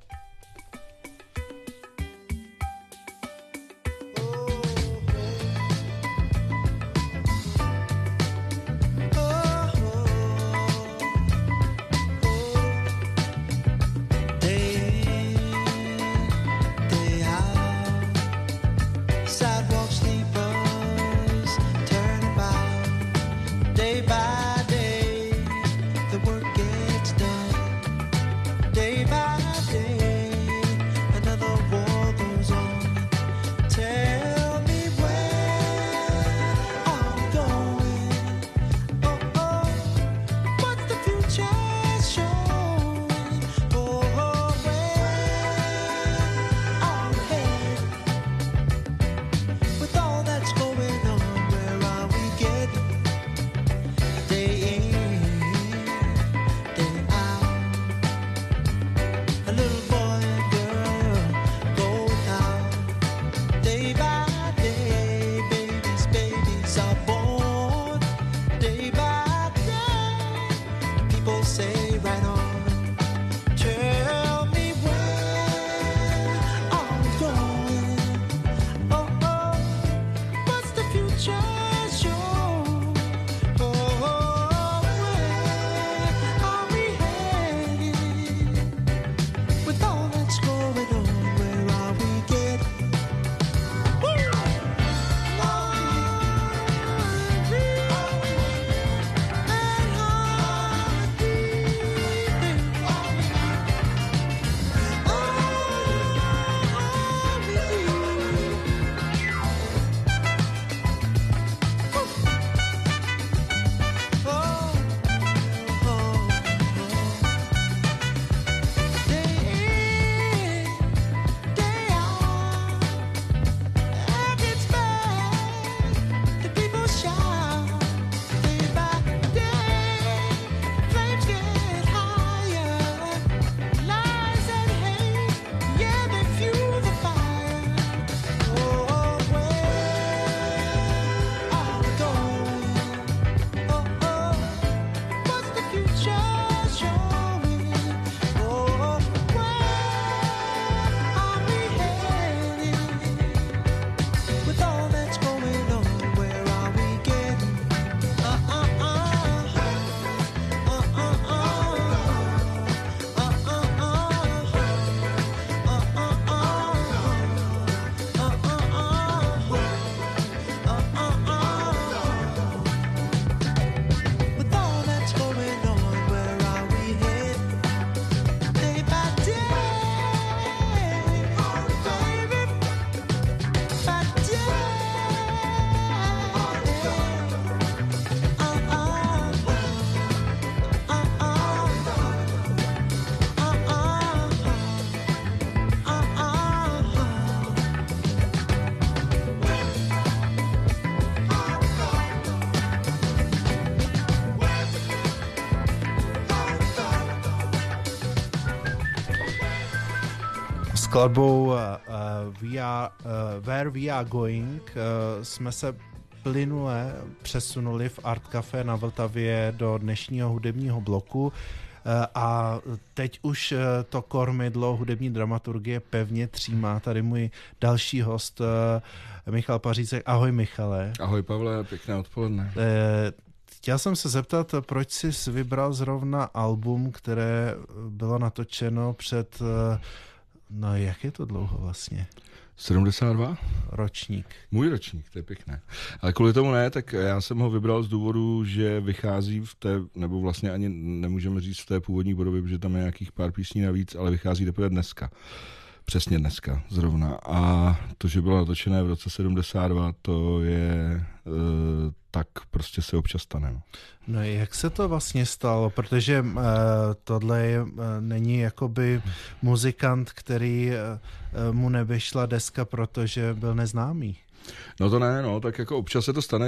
skladbou Where We Are Going jsme se plynule přesunuli v Art Café na Vltavě do dnešního hudebního bloku a teď už to kormidlo hudební dramaturgie pevně třímá tady můj další host Michal Pařízek. Ahoj Michale. Ahoj Pavle, pěkné odpoledne. Chtěl jsem se zeptat, proč jsi vybral zrovna album, které bylo natočeno před, no jak je to dlouho vlastně? 72? Ročník. Můj ročník, to je pěkné. Ale kvůli tomu ne, tak já jsem ho vybral z důvodu, že vychází v té, nebo vlastně ani nemůžeme říct v té původní podobě, protože tam je nějakých pár písní navíc, ale vychází teprve dneska. Přesně dneska zrovna. A to, že bylo natočené v roce 72, to je tak prostě se občas stane. No jak se to vlastně stalo? Protože tohle není jakoby muzikant, který mu nevyšla deska, protože byl neznámý. No to ne, no, tak jako občas se to stane,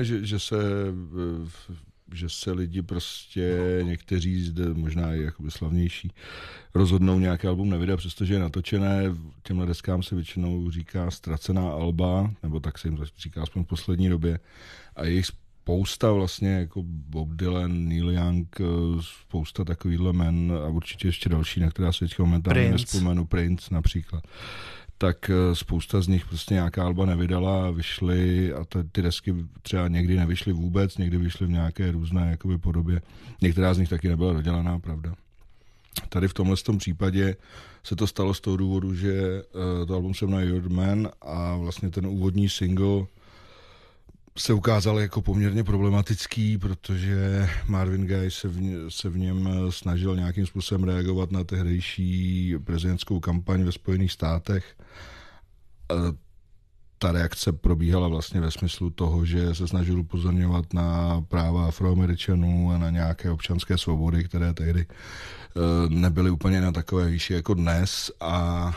že se lidi prostě, někteří zde možná i jakoby slavnější, rozhodnou nějaký album nevydat, přestože je natočené, těmhle deskám se většinou říká ztracená alba, nebo tak se jim říká aspoň v poslední době. A jejich spousta vlastně, jako Bob Dylan, Neil Young, spousta takovýhle men a určitě ještě další, na která se teďka momentálně nespomenu, Prince například. Tak spousta z nich prostě nějaká alba nevydala, vyšly a ty desky třeba někdy nevyšly vůbec, někdy vyšly v nějaké různé jakoby podobě. Některá z nich taky nebyla dodělaná, pravda. Tady v tomhle případě se to stalo z toho důvodu, že to album se jmenuje You're the Man a vlastně ten úvodní single se ukázal jako poměrně problematický, protože Marvin Gaye se v něm snažil nějakým způsobem reagovat na tehdejší prezidentskou kampaň ve Spojených státech. Ta reakce probíhala vlastně ve smyslu toho, že se snažil upozorňovat na práva Afroameričanů a na nějaké občanské svobody, které tehdy nebyly úplně na takové výši jako dnes a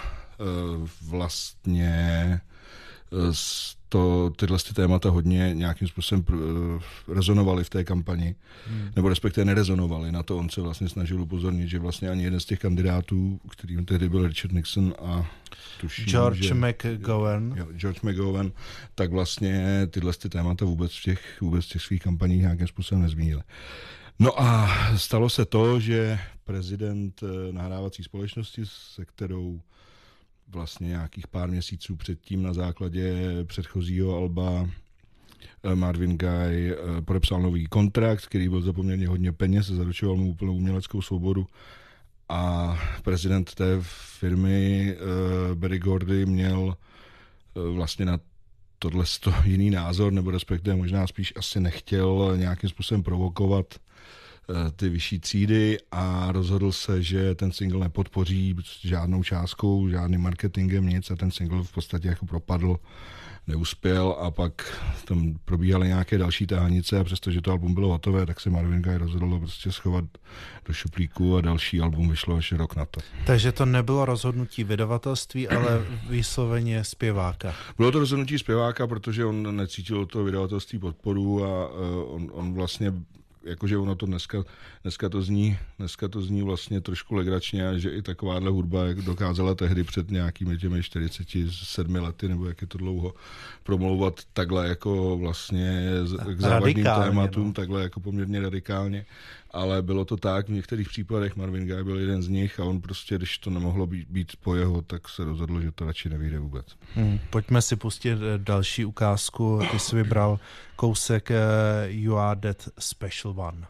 vlastně tyhle témata hodně nějakým způsobem rezonovaly v té kampani, nebo respektive nerezonovaly. Na to on se vlastně snažil upozornit, že vlastně ani jeden z těch kandidátů, kterým tehdy byl Richard Nixon a tuším, George McGowan, tak vlastně tyhle témata vůbec v těch svých kampaních nějakým způsobem nezmínili. No a stalo se to, že prezident nahrávací společnosti, se kterou vlastně nějakých pár měsíců předtím na základě předchozího alba Marvin Gaye podepsal nový kontrakt, který byl za poměrně hodně peněz, zaručoval mu úplnou uměleckou svobodu a prezident té firmy Berry Gordy měl vlastně na tohle jiný názor, nebo respektive možná spíš asi nechtěl nějakým způsobem provokovat ty vyšší třídy a rozhodl se, že ten single nepodpoří žádnou částkou, žádným marketingem, nic a ten single v podstatě jako propadl, neuspěl a pak tam probíhaly nějaké další tahanice a přestože to album bylo hotové, tak se Marvin Gaye rozhodl prostě schovat do šuplíku a další album vyšlo až rok na to. Takže to nebylo rozhodnutí vydavatelství, ale vysloveně zpěváka. Bylo to rozhodnutí zpěváka, protože on necítil to vydavatelství podporu a on vlastně jakože ono to dneska to zní vlastně trošku legračně, že i takováhle hudba, jak dokázala tehdy před nějakými těmi 47 lety, nebo jak je to dlouho, promlouvat takhle jako vlastně k závažným tématům, no. Takhle jako poměrně radikálně. Ale bylo to tak, v některých případech Marvin Gaye byl jeden z nich a on prostě, když to nemohlo být po jeho, tak se rozhodl, že to radši nevyjde vůbec. Pojďme si pustit další ukázku. Ty jsi vybral kousek You Are That Special One.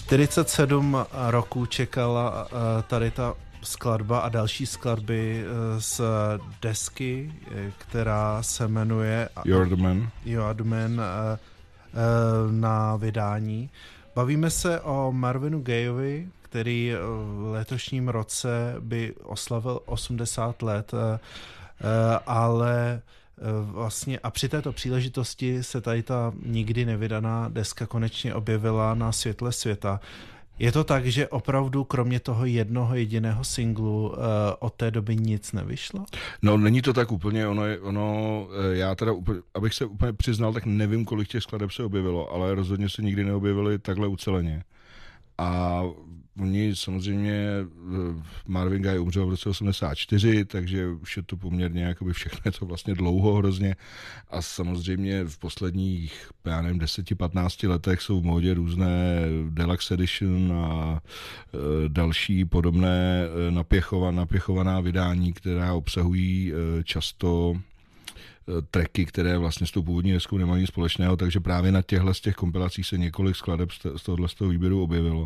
47 roků čekala tady ta skladba a další skladby z desky, která se jmenuje You're the Man na vydání. Bavíme se o Marvinu Gayeovi, který v letošním roce by oslavil 80 let, ale vlastně a při této příležitosti se tady ta nikdy nevydaná deska konečně objevila na světle světa. Je to tak, že opravdu kromě toho jednoho jediného singlu od té doby nic nevyšlo? No, není to tak úplně, já teda, abych se úplně přiznal, tak nevím, kolik těch skladeb se objevilo, ale rozhodně se nikdy neobjevily takhle uceleně. A oni samozřejmě, Marvin Gaye umřel v roce 84, takže už je to poměrně jakoby všechno, je to vlastně dlouho hrozně a samozřejmě v posledních, já nevím, 10-15 letech jsou v módě různé Deluxe Edition a další podobné napěchovaná vydání, která obsahují často tracky, které vlastně s tou původní deskou nemají nic společného, takže právě na těchto z těch kompilacích se několik skladeb z tohoto výběru objevilo.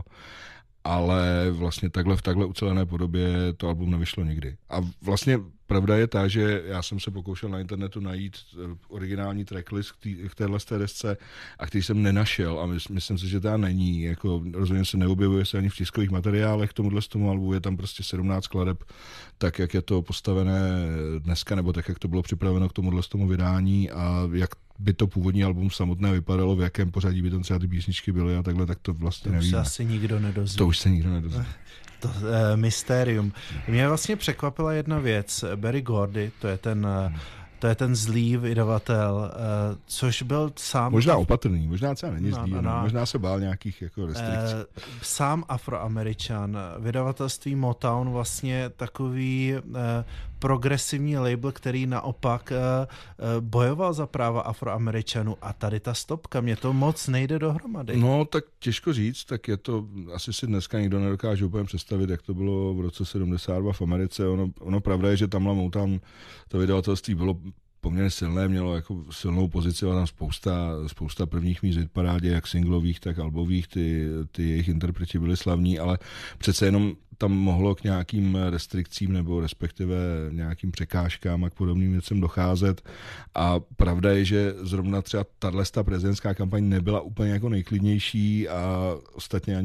Ale vlastně v takhle ucelené podobě to album nevyšlo nikdy. A vlastně pravda je ta, že já jsem se pokoušel na internetu najít originální tracklist k téhle desce a který jsem nenašel a myslím si, že ta není. Jako, rozhodně se neobjevuje se ani v tiskových materiálech k tomu albu, je tam prostě 17 skladeb, tak jak je to postavené dneska, nebo tak jak to bylo připraveno k tomu vydání a jak by to původní album samotné vypadalo, v jakém pořadí by tam třeba ty písničky byly a takhle, tak to vlastně nevíme. To už se nikdo nedozví. To už se nikdo nedozví. To mystérium. Mě vlastně překvapila jedna věc. Berry Gordy, to je ten zlý vydavatel, což byl sám... Možná opatrný, možná třeba není zlý, možná se bál nějakých jako restrikcí. Sám Afroameričan, vydavatelství Motown, vlastně takový progresivní label, který naopak bojoval za práva Afroameričanů a tady ta stopka, mě to moc nejde dohromady. No, tak těžko říct, tak je to, asi si dneska nikdo nedokáže úplně představit, jak to bylo v roce 72 v Americe. Ono pravda je, že tamhle Motown, to vydavatelství bylo poměrně silné, mělo jako silnou pozici, ale tam spousta prvních míst v hitparádě, jak singlových, tak albových, ty jejich interpreti byli slavní, ale přece jenom tam mohlo k nějakým restrikcím nebo respektive nějakým překážkám a k podobným věcem docházet. A pravda je, že zrovna třeba tato prezidentská kampaň nebyla úplně jako nejklidnější a ostatně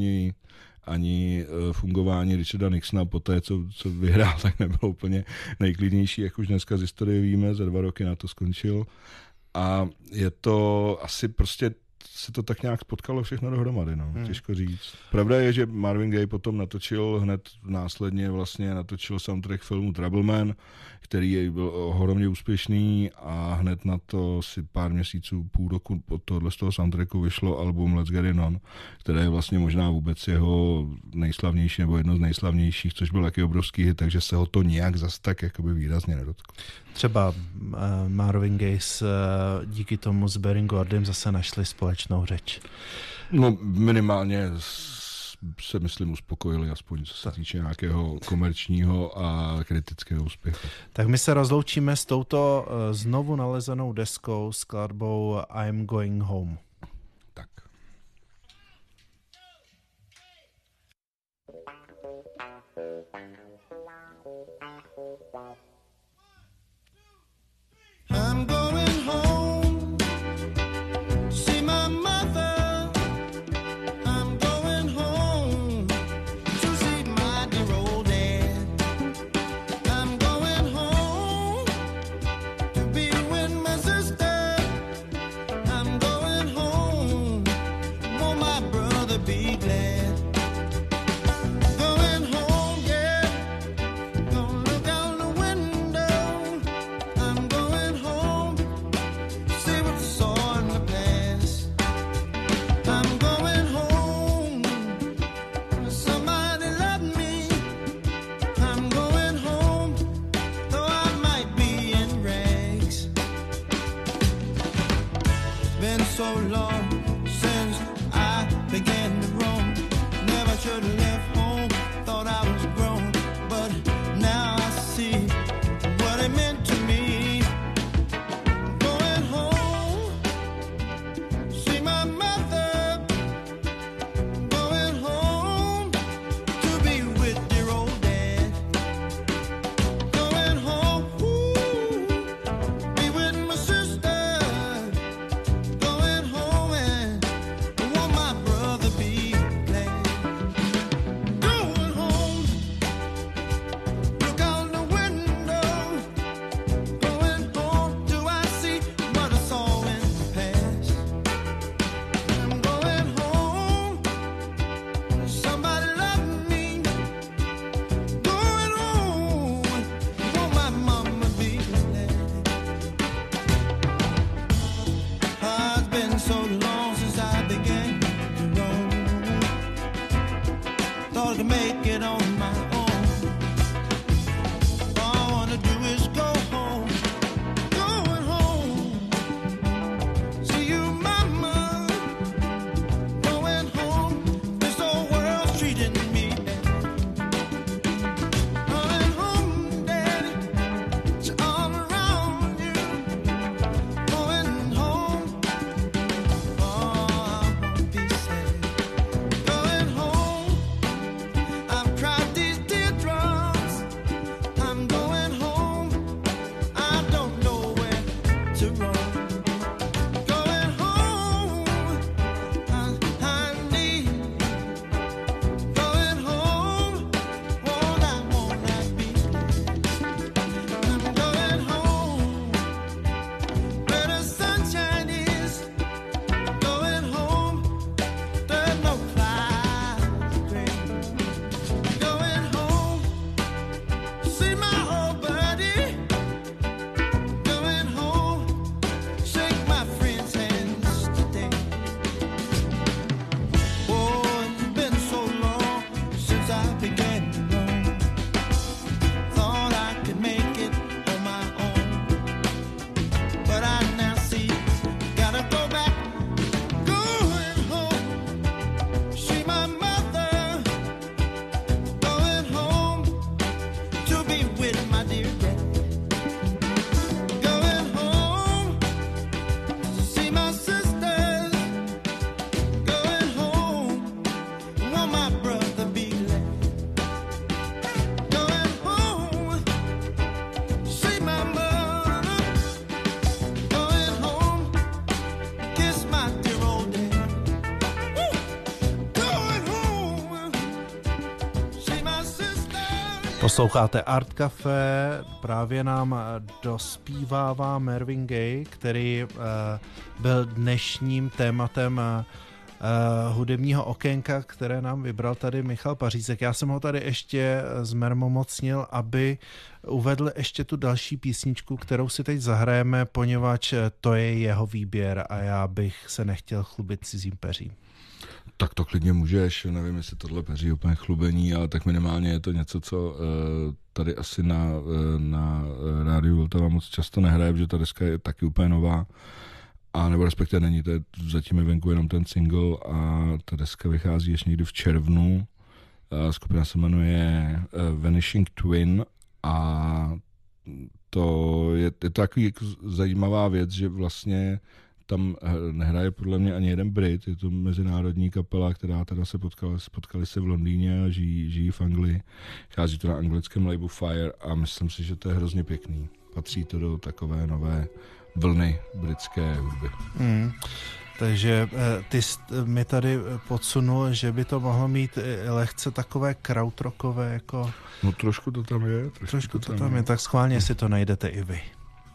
ani fungování Richarda Nixona po té, co vyhrál, tak nebylo úplně nejklidnější, jak už dneska z historie víme, za 2 roky na to skončil. A je to asi prostě se to tak nějak spotkalo všechno dohromady, no, těžko říct. Pravda je, že Marvin Gaye potom natočil následně natočil soundtrack filmu Trouble Man, který byl ohromně úspěšný a hned na to si pár měsíců, půl roku od toho soundtracku vyšlo album Let's Get It On, které je vlastně možná vůbec jeho nejslavnější nebo jedno z nejslavnějších, což byl taky obrovský hit, takže se ho to nějak zas tak jakoby výrazně nedotklo. Třeba Marvin Gaye díky tomu s Berry Gordym zase našli společnou řeč. No minimálně se myslím uspokojili, aspoň co se týče nějakého komerčního a kritického úspěchu. Tak my se rozloučíme s touto znovu nalezenou deskou, skladbou I'm Going Home. Tak. I'm going home to see my mother. I'm going home to see my dear old dad. I'm going home to be with my sister. I'm going home. Posloucháte Art Café, právě nám dospívává Marvin Gaye, který byl dnešním tématem hudebního okénka, které nám vybral tady Michal Pařízek. Já jsem ho tady ještě zmermomocnil, aby uvedl ještě tu další písničku, kterou si teď zahrajeme, poněvadž to je jeho výběr a já bych se nechtěl chlubit cizím peřím. Tak to klidně můžeš, nevím, jestli tohle peří úplně chlubení, ale tak minimálně je to něco, co tady asi na rádiu Vltava moc často nehraje, protože ta deska je taky úplně nová, a nebo respektive není, to je zatím je venku jenom ten single a ta deska vychází ještě někdy v červnu. Skupina se jmenuje Vanishing Twin a to je takový jako zajímavá věc, že vlastně tam nehraje podle mě ani jeden Brit, je to mezinárodní kapela, která teda se potkali se v Londýně a žijí v Anglii. Chází to na anglickém labelu Fire a myslím si, že to je hrozně pěkný. Patří to do takové nové vlny britské hudby. Takže ty mi tady podsunul, že by to mohlo mít lehce takové krautrockové jako... No trošku to tam je. Trošku to tam je, tak schválně si to najdete i vy.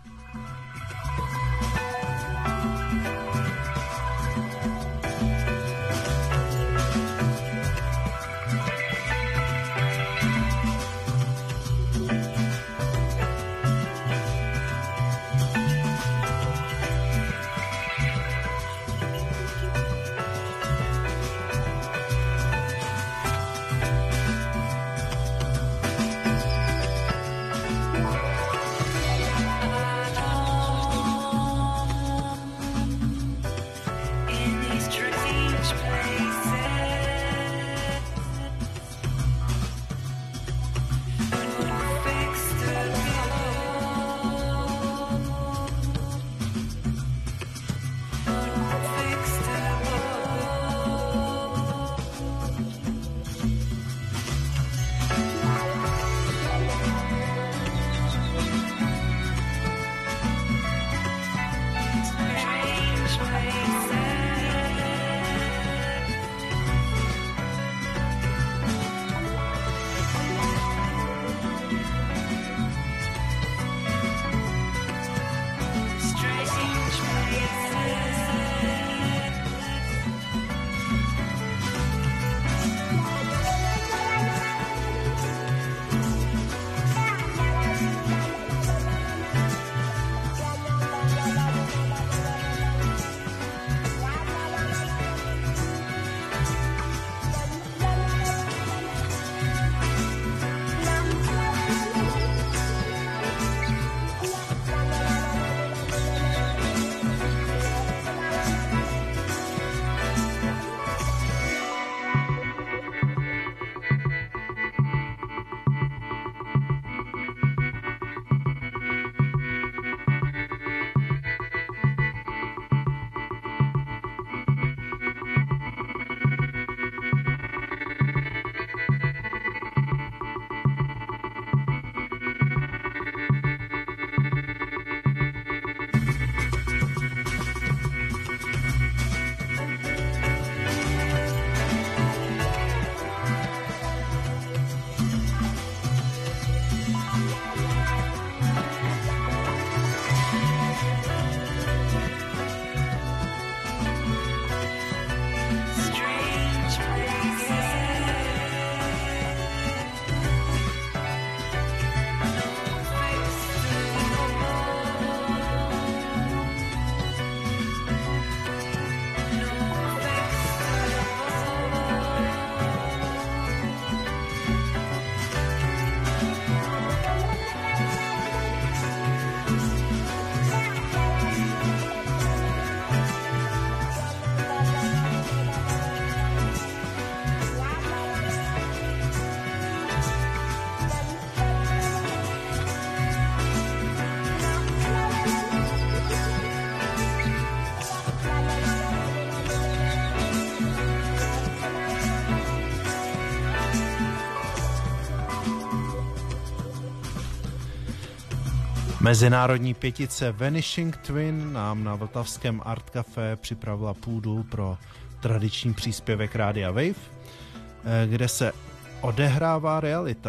Mezinárodní pětice Vanishing Twin nám na vltavském Art Café připravila půdu pro tradiční příspěvek Rádia Wave, kde se odehrává realita.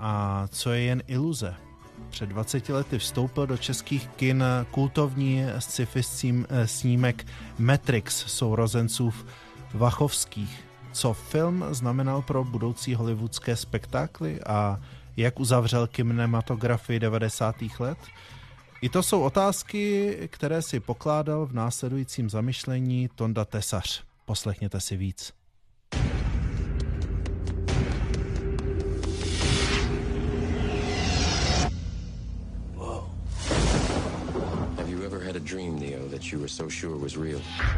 a co je jen iluze. Před 20 lety vstoupil do českých kin kultovní sci-fi snímek Matrix sourozenců Wachowských. Co film znamenal pro budoucí hollywoodské spektákly a jak uzavřel kinematografii 90. let? I to jsou otázky, které si pokládal v následujícím zamyšlení Tonda Tesař. Poslechněte si víc. Have you ever had a dream, Neo, that you were so sure was real?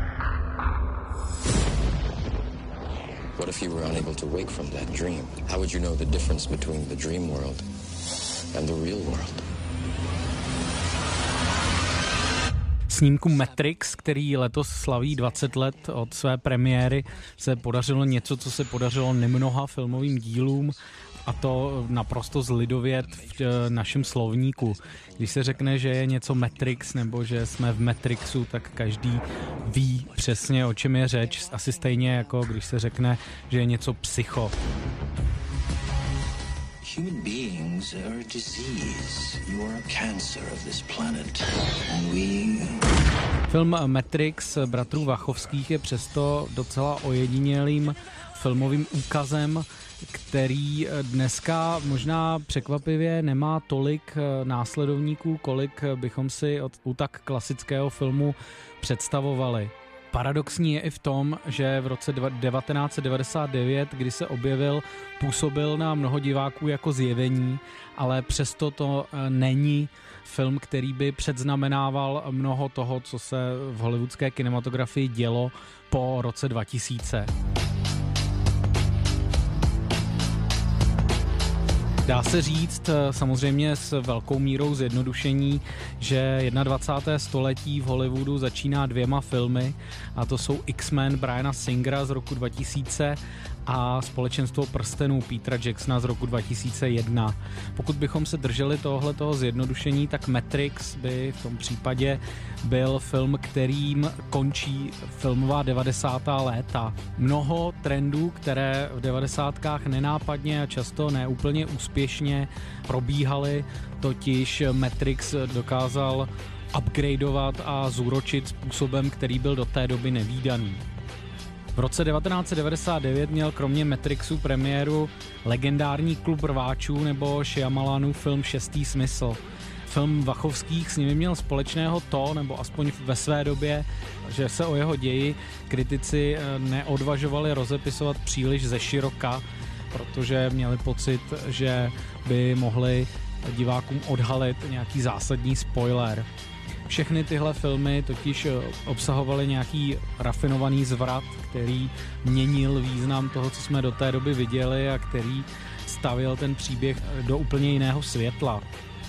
What if you were unable to wake from that dream? How would you know the difference between the dream world and the real world? Snímku Matrix, který letos slaví 20 let od své premiéry, se podařilo něco, co se podařilo nemnoha filmovým dílům, a to naprosto zlidovět v našem slovníku. Když se řekne, že je něco Matrix nebo že jsme v Matrixu, tak každý ví přesně, o čem je řeč. Asi stejně jako když se řekne, že je něco psycho. Human beings are a disease. You are a cancer of this planet. And we... Film Matrix bratrů Wachowských je přesto docela ojedinělým filmovým úkazem, který dneska možná překvapivě nemá tolik následovníků, kolik bychom si u tak klasického filmu představovali. Paradoxní je i v tom, že v roce 1999, kdy se objevil, působil na mnoho diváků jako zjevení, ale přesto to není film, který by předznamenával mnoho toho, co se v hollywoodské kinematografii dělo po roce 2000. Dá se říct samozřejmě s velkou mírou zjednodušení, že 21. století v Hollywoodu začíná 2 filmy, a to jsou X-Men Briana Singera z roku 2000 a Společenstvo prstenů Petera Jacksona z roku 2001. Pokud bychom se drželi tohoto zjednodušení, tak Matrix by v tom případě byl film, kterým končí filmová 90. léta. Mnoho trendů, které v 90. nenápadně a často neúplně úspěšně probíhaly, totiž Matrix dokázal upgradeovat a zúročit způsobem, který byl do té doby nevídaný. V roce 1999 měl kromě Matrixu premiéru legendární Klub rváčů nebo Shyamalanův film Šestý smysl. Film Wachowských s nimi měl společného to, nebo aspoň ve své době, že se o jeho ději kritici neodvažovali rozepisovat příliš zeširoka, protože měli pocit, že by mohli divákům odhalit nějaký zásadní spoiler. Všechny tyhle filmy totiž obsahovaly nějaký rafinovaný zvrat, který měnil význam toho, co jsme do té doby viděli a který stavěl ten příběh do úplně jiného světla.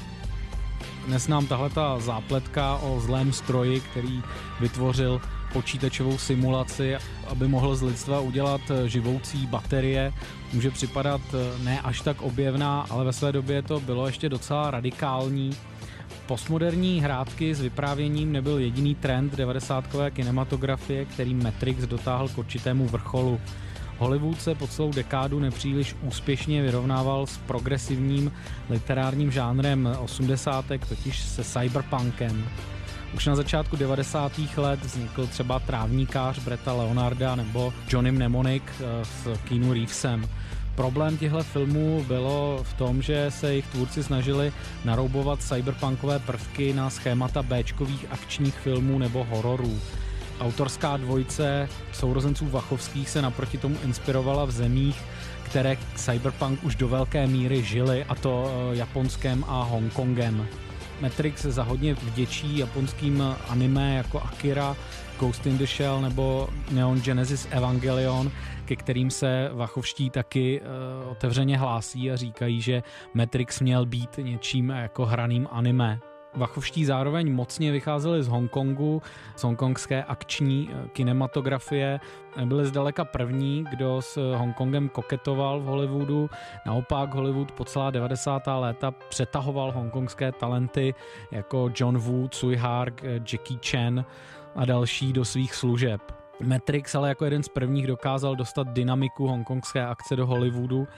Dnes nám tahleta zápletka o zlém stroji, který vytvořil počítačovou simulaci, aby mohl z lidstva udělat živoucí baterie, může připadat ne až tak objevná, ale ve své době to bylo ještě docela radikální. Postmoderní hrátky s vyprávěním nebyl jediný trend 90kové kinematografie, který Matrix dotáhl k určitému vrcholu. Hollywood se po celou dekádu nepříliš úspěšně vyrovnával s progresivním literárním žánrem 80, totiž se cyberpunkem. Už na začátku 90. let vznikl třeba Trávníkář Bretta Leonarda nebo Johnny Mnemonic s Keanu Reevesem. Problém těchto filmů bylo v tom, že se jejich tvůrci snažili naroubovat cyberpunkové prvky na schémata béčkových akčních filmů nebo hororů. Autorská dvojice sourozenců Wachowských se naproti tomu inspirovala v zemích, které cyberpunk už do velké míry žily, a to Japonskem a Hongkongem. Matrix za hodně vděčí japonským anime jako Akira, Ghost in the Shell nebo Neon Genesis Evangelion, ke kterým se Wachowští taky otevřeně hlásí a říkají, že Matrix měl být něčím jako hraným anime. Wachowští zároveň mocně vycházeli z Hongkongu, z hongkongské akční kinematografie. Nebyli zdaleka první, kdo s Hongkongem koketoval v Hollywoodu. Naopak Hollywood po celá 90. léta přetahoval hongkongské talenty jako John Woo, Tsui Hark, Jackie Chan a další do svých služeb. Matrix ale jako jeden z prvních dokázal dostat dynamiku hongkongské akce do Hollywoodu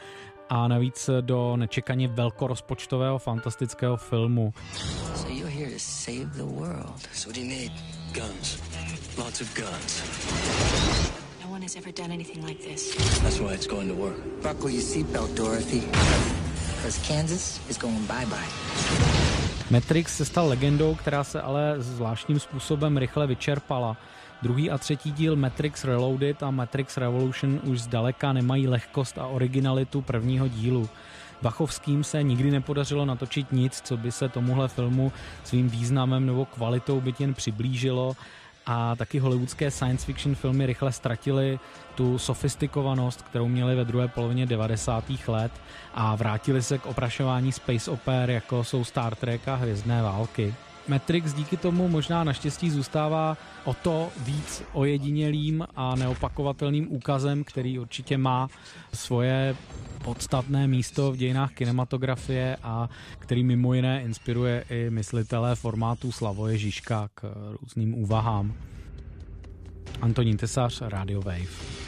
a navíc do nečekaně velkorozpočtového fantastického filmu. So you're here to save the world. So what do you need? Guns. Lots of guns. No one has ever done anything like this. That's why it's going to work. Buckle your seatbelt, Dorothy. Because Kansas is going bye-bye. Matrix se stal legendou, která se ale zvláštním způsobem rychle vyčerpala. Druhý a třetí díl Matrix Reloaded a Matrix Revolution už zdaleka nemají lehkost a originalitu prvního dílu. Wachowským se nikdy nepodařilo natočit nic, co by se tomuhle filmu svým významem nebo kvalitou byť jen přiblížilo, a taky hollywoodské science fiction filmy rychle ztratily tu sofistikovanost, kterou měly ve druhé polovině 90. let, a vrátili se k oprašování space oper, jako jsou Star Trek a Hvězdné války. Matrix díky tomu možná naštěstí zůstává o to víc ojedinělým a neopakovatelným úkazem, který určitě má svoje podstatné místo v dějinách kinematografie a který mimo jiné inspiruje i myslitele formátu Slavoje Žižka k různým úvahám. Antonín Tesař, Radio Wave.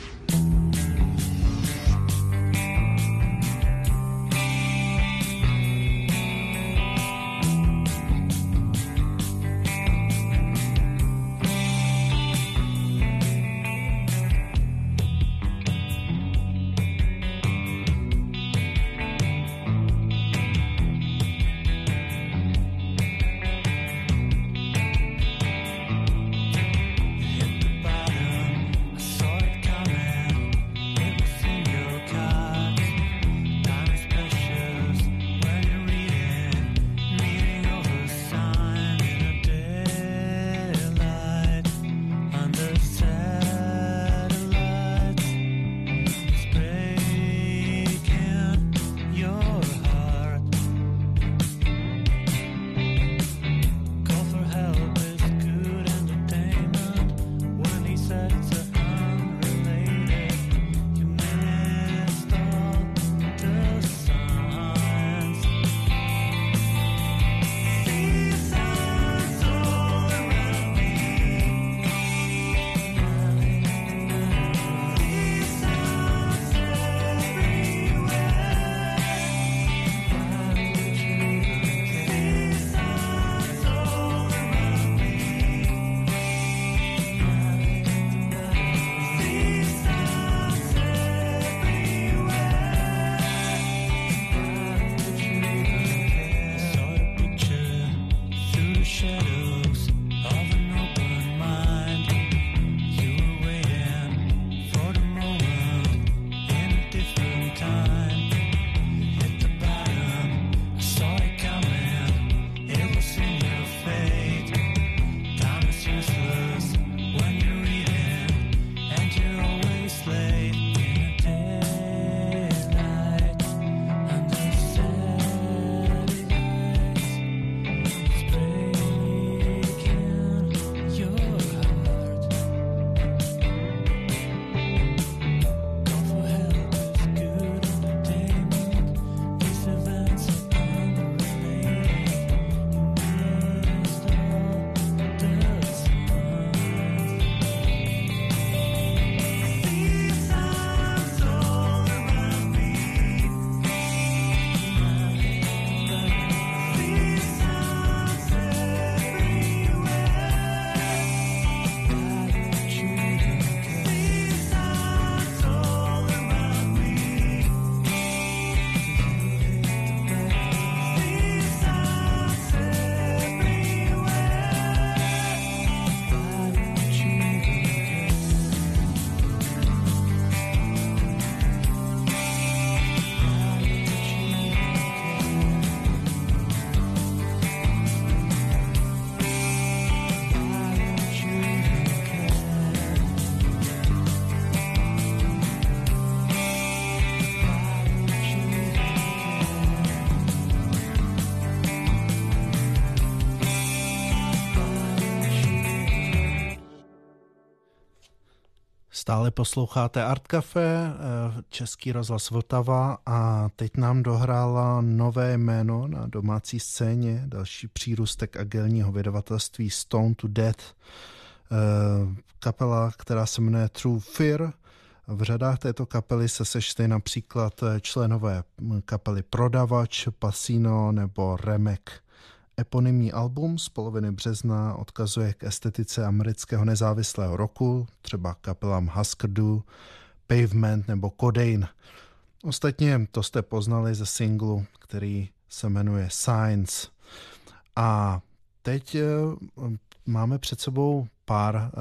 Stále posloucháte Art Café, Český rozhlas Vltava, a teď nám dohrála nové jméno na domácí scéně, další přírůstek agilního vydavatelství Stone to Death. Kapela, která se jmenuje True Fear, V řadách této kapely se sešly například členové kapely Prodavač, Pasino nebo Remek. Eponymní album z poloviny března odkazuje k estetice amerického nezávislého rocku, třeba kapelám Husker Du, Pavement nebo Codain. Ostatně to jste poznali ze singlu, který se jmenuje Signs. A teď máme před sebou pár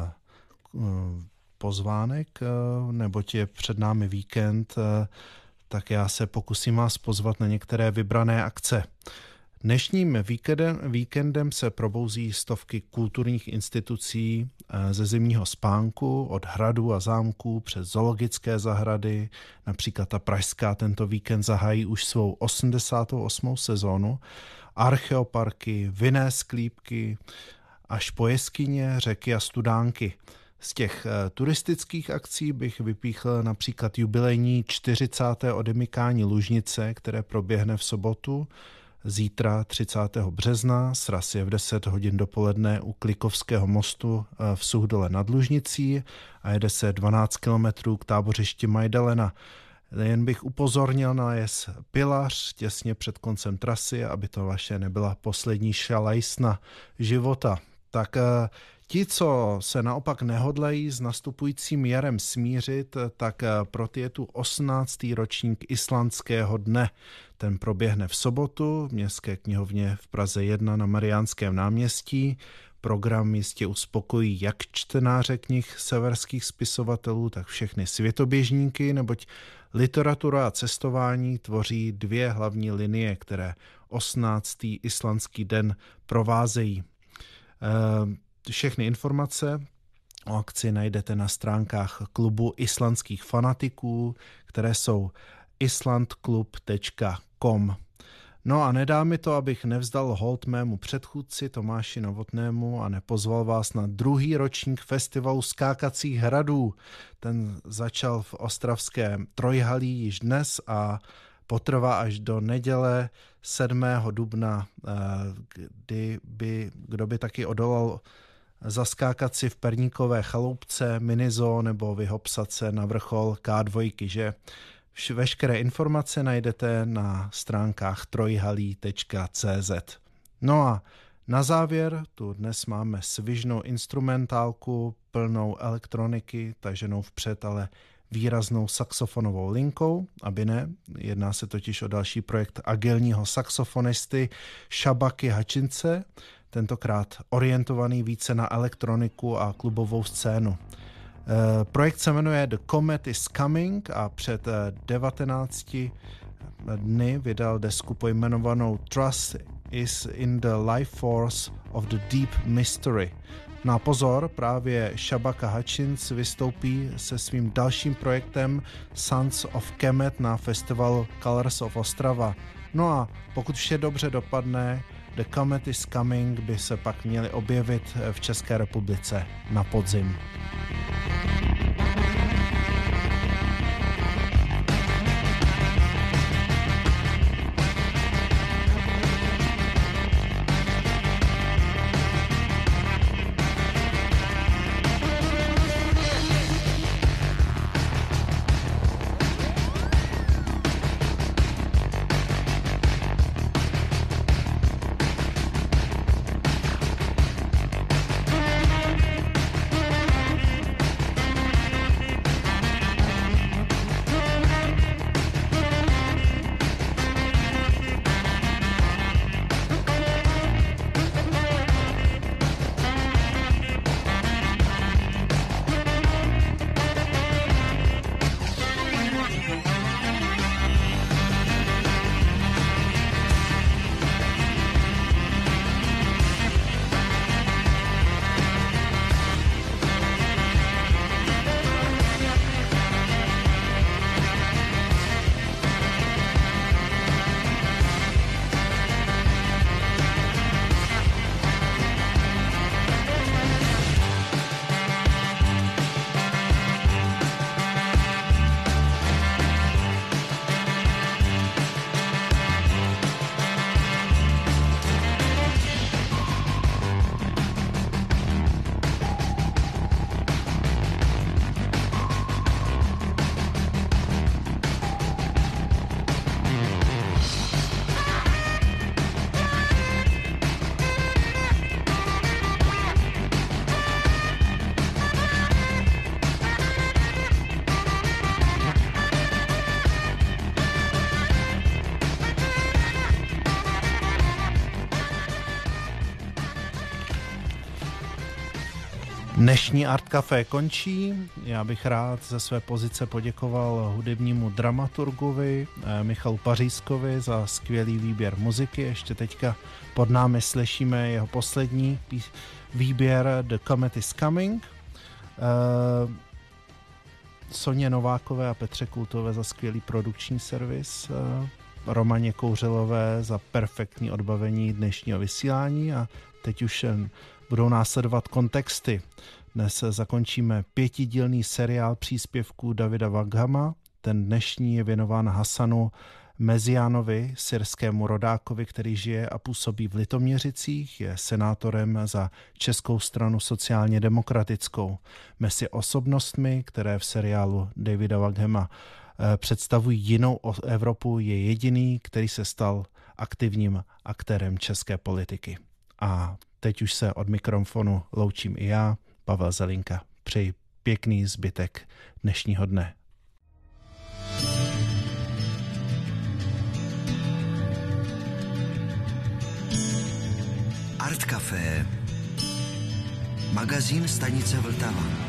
pozvánek, neboť je před námi víkend, tak já se pokusím vás pozvat na některé vybrané akce. Dnešním víkendem se probouzí stovky kulturních institucí ze zimního spánku, od hradů a zámků přes zoologické zahrady. Například ta pražská tento víkend zahájí už svou 88. sezónu. Archeoparky, vinné sklípky, až po jeskyně, řeky a studánky. Z těch turistických akcí bych vypíchl například jubilejní 40. odemykání Lužnice, které proběhne v sobotu. Zítra 30. března, sraz je v 10 hodin dopoledne u Klikovského mostu v Suchdole nad Lužnicí a jede se 12 kilometrů k tábořišti Majdalena. Jen bych upozornil na jez Pilař těsně před koncem trasy, aby to vaše nebyla poslední šalajsna života. Tak ti, co se naopak nehodlají s nastupujícím jarem smířit, tak pro ty je tu 18. ročník Islandského dne. Ten proběhne v sobotu v Městské knihovně v Praze 1 na Mariánském náměstí. Program jistě uspokojí jak čtenáře knih severských spisovatelů, tak všechny světoběžníky, neboť literatura a cestování tvoří dvě hlavní linie, které 18. Islandský den provázejí. Všechny informace o akci najdete na stránkách klubu islandských fanatiků, které jsou islandklub.com. No a nedá mi to, abych nevzdal hold mému předchůdci Tomáši Novotnému a nepozval vás na druhý ročník festivalu skákacích hradů. Ten začal v ostravském Trojhalí již dnes a potrvá až do neděle 7. dubna, kdo by taky odolal zaskákat si v Perníkové chaloupce, minizoo nebo vyhopsat se na vrchol K2, že? Veškeré informace najdete na stránkách trojhalí.cz. No a na závěr tu dnes máme svižnou instrumentálku plnou elektroniky, taženou vpřed, ale výraznou saxofonovou linkou, aby ne, jedná se totiž o další projekt agilního saxofonisty Shabaky Hutchinse, tentokrát orientovaný více na elektroniku a klubovou scénu. Projekt se jmenuje The Comet is Coming a před 19 dny vydal desku pojmenovanou Trust is in the Life Force of the Deep Mystery. Na pozor, právě Shabaka Hutchins vystoupí se svým dalším projektem Sons of Kemet na festivalu Colors of Ostrava. No a pokud vše dobře dopadne, The Comet is Coming by se pak měli objevit v České republice na podzim. Dnešní Art Café končí. Já bych rád ze své pozice poděkoval hudebnímu dramaturgovi Michalu Pařízkovi za skvělý výběr muziky. Ještě teďka pod námi slyšíme jeho poslední výběr The Comet is Coming. Soně Novákové a Petře Kultové za skvělý produkční servis. Romaně Kouřelové za perfektní odbavení dnešního vysílání a teď už budou následovat kontexty. Dnes zakončíme 5dílný seriál příspěvků Davida Vaghama. Ten dnešní je věnován Hasanu Meziánovi, syrskému rodákovi, který žije a působí v Litoměřicích, je senátorem za Českou stranu sociálně demokratickou. Mezi osobnostmi, které v seriálu Davida Vaghama představují jinou Evropu, je jediný, který se stal aktivním aktérem české politiky. A teď už se od mikrofonu loučím i já, Pavel Zelinka. Přeji pěkný zbytek dnešního dne. Art Café, magazín stanice Vltava.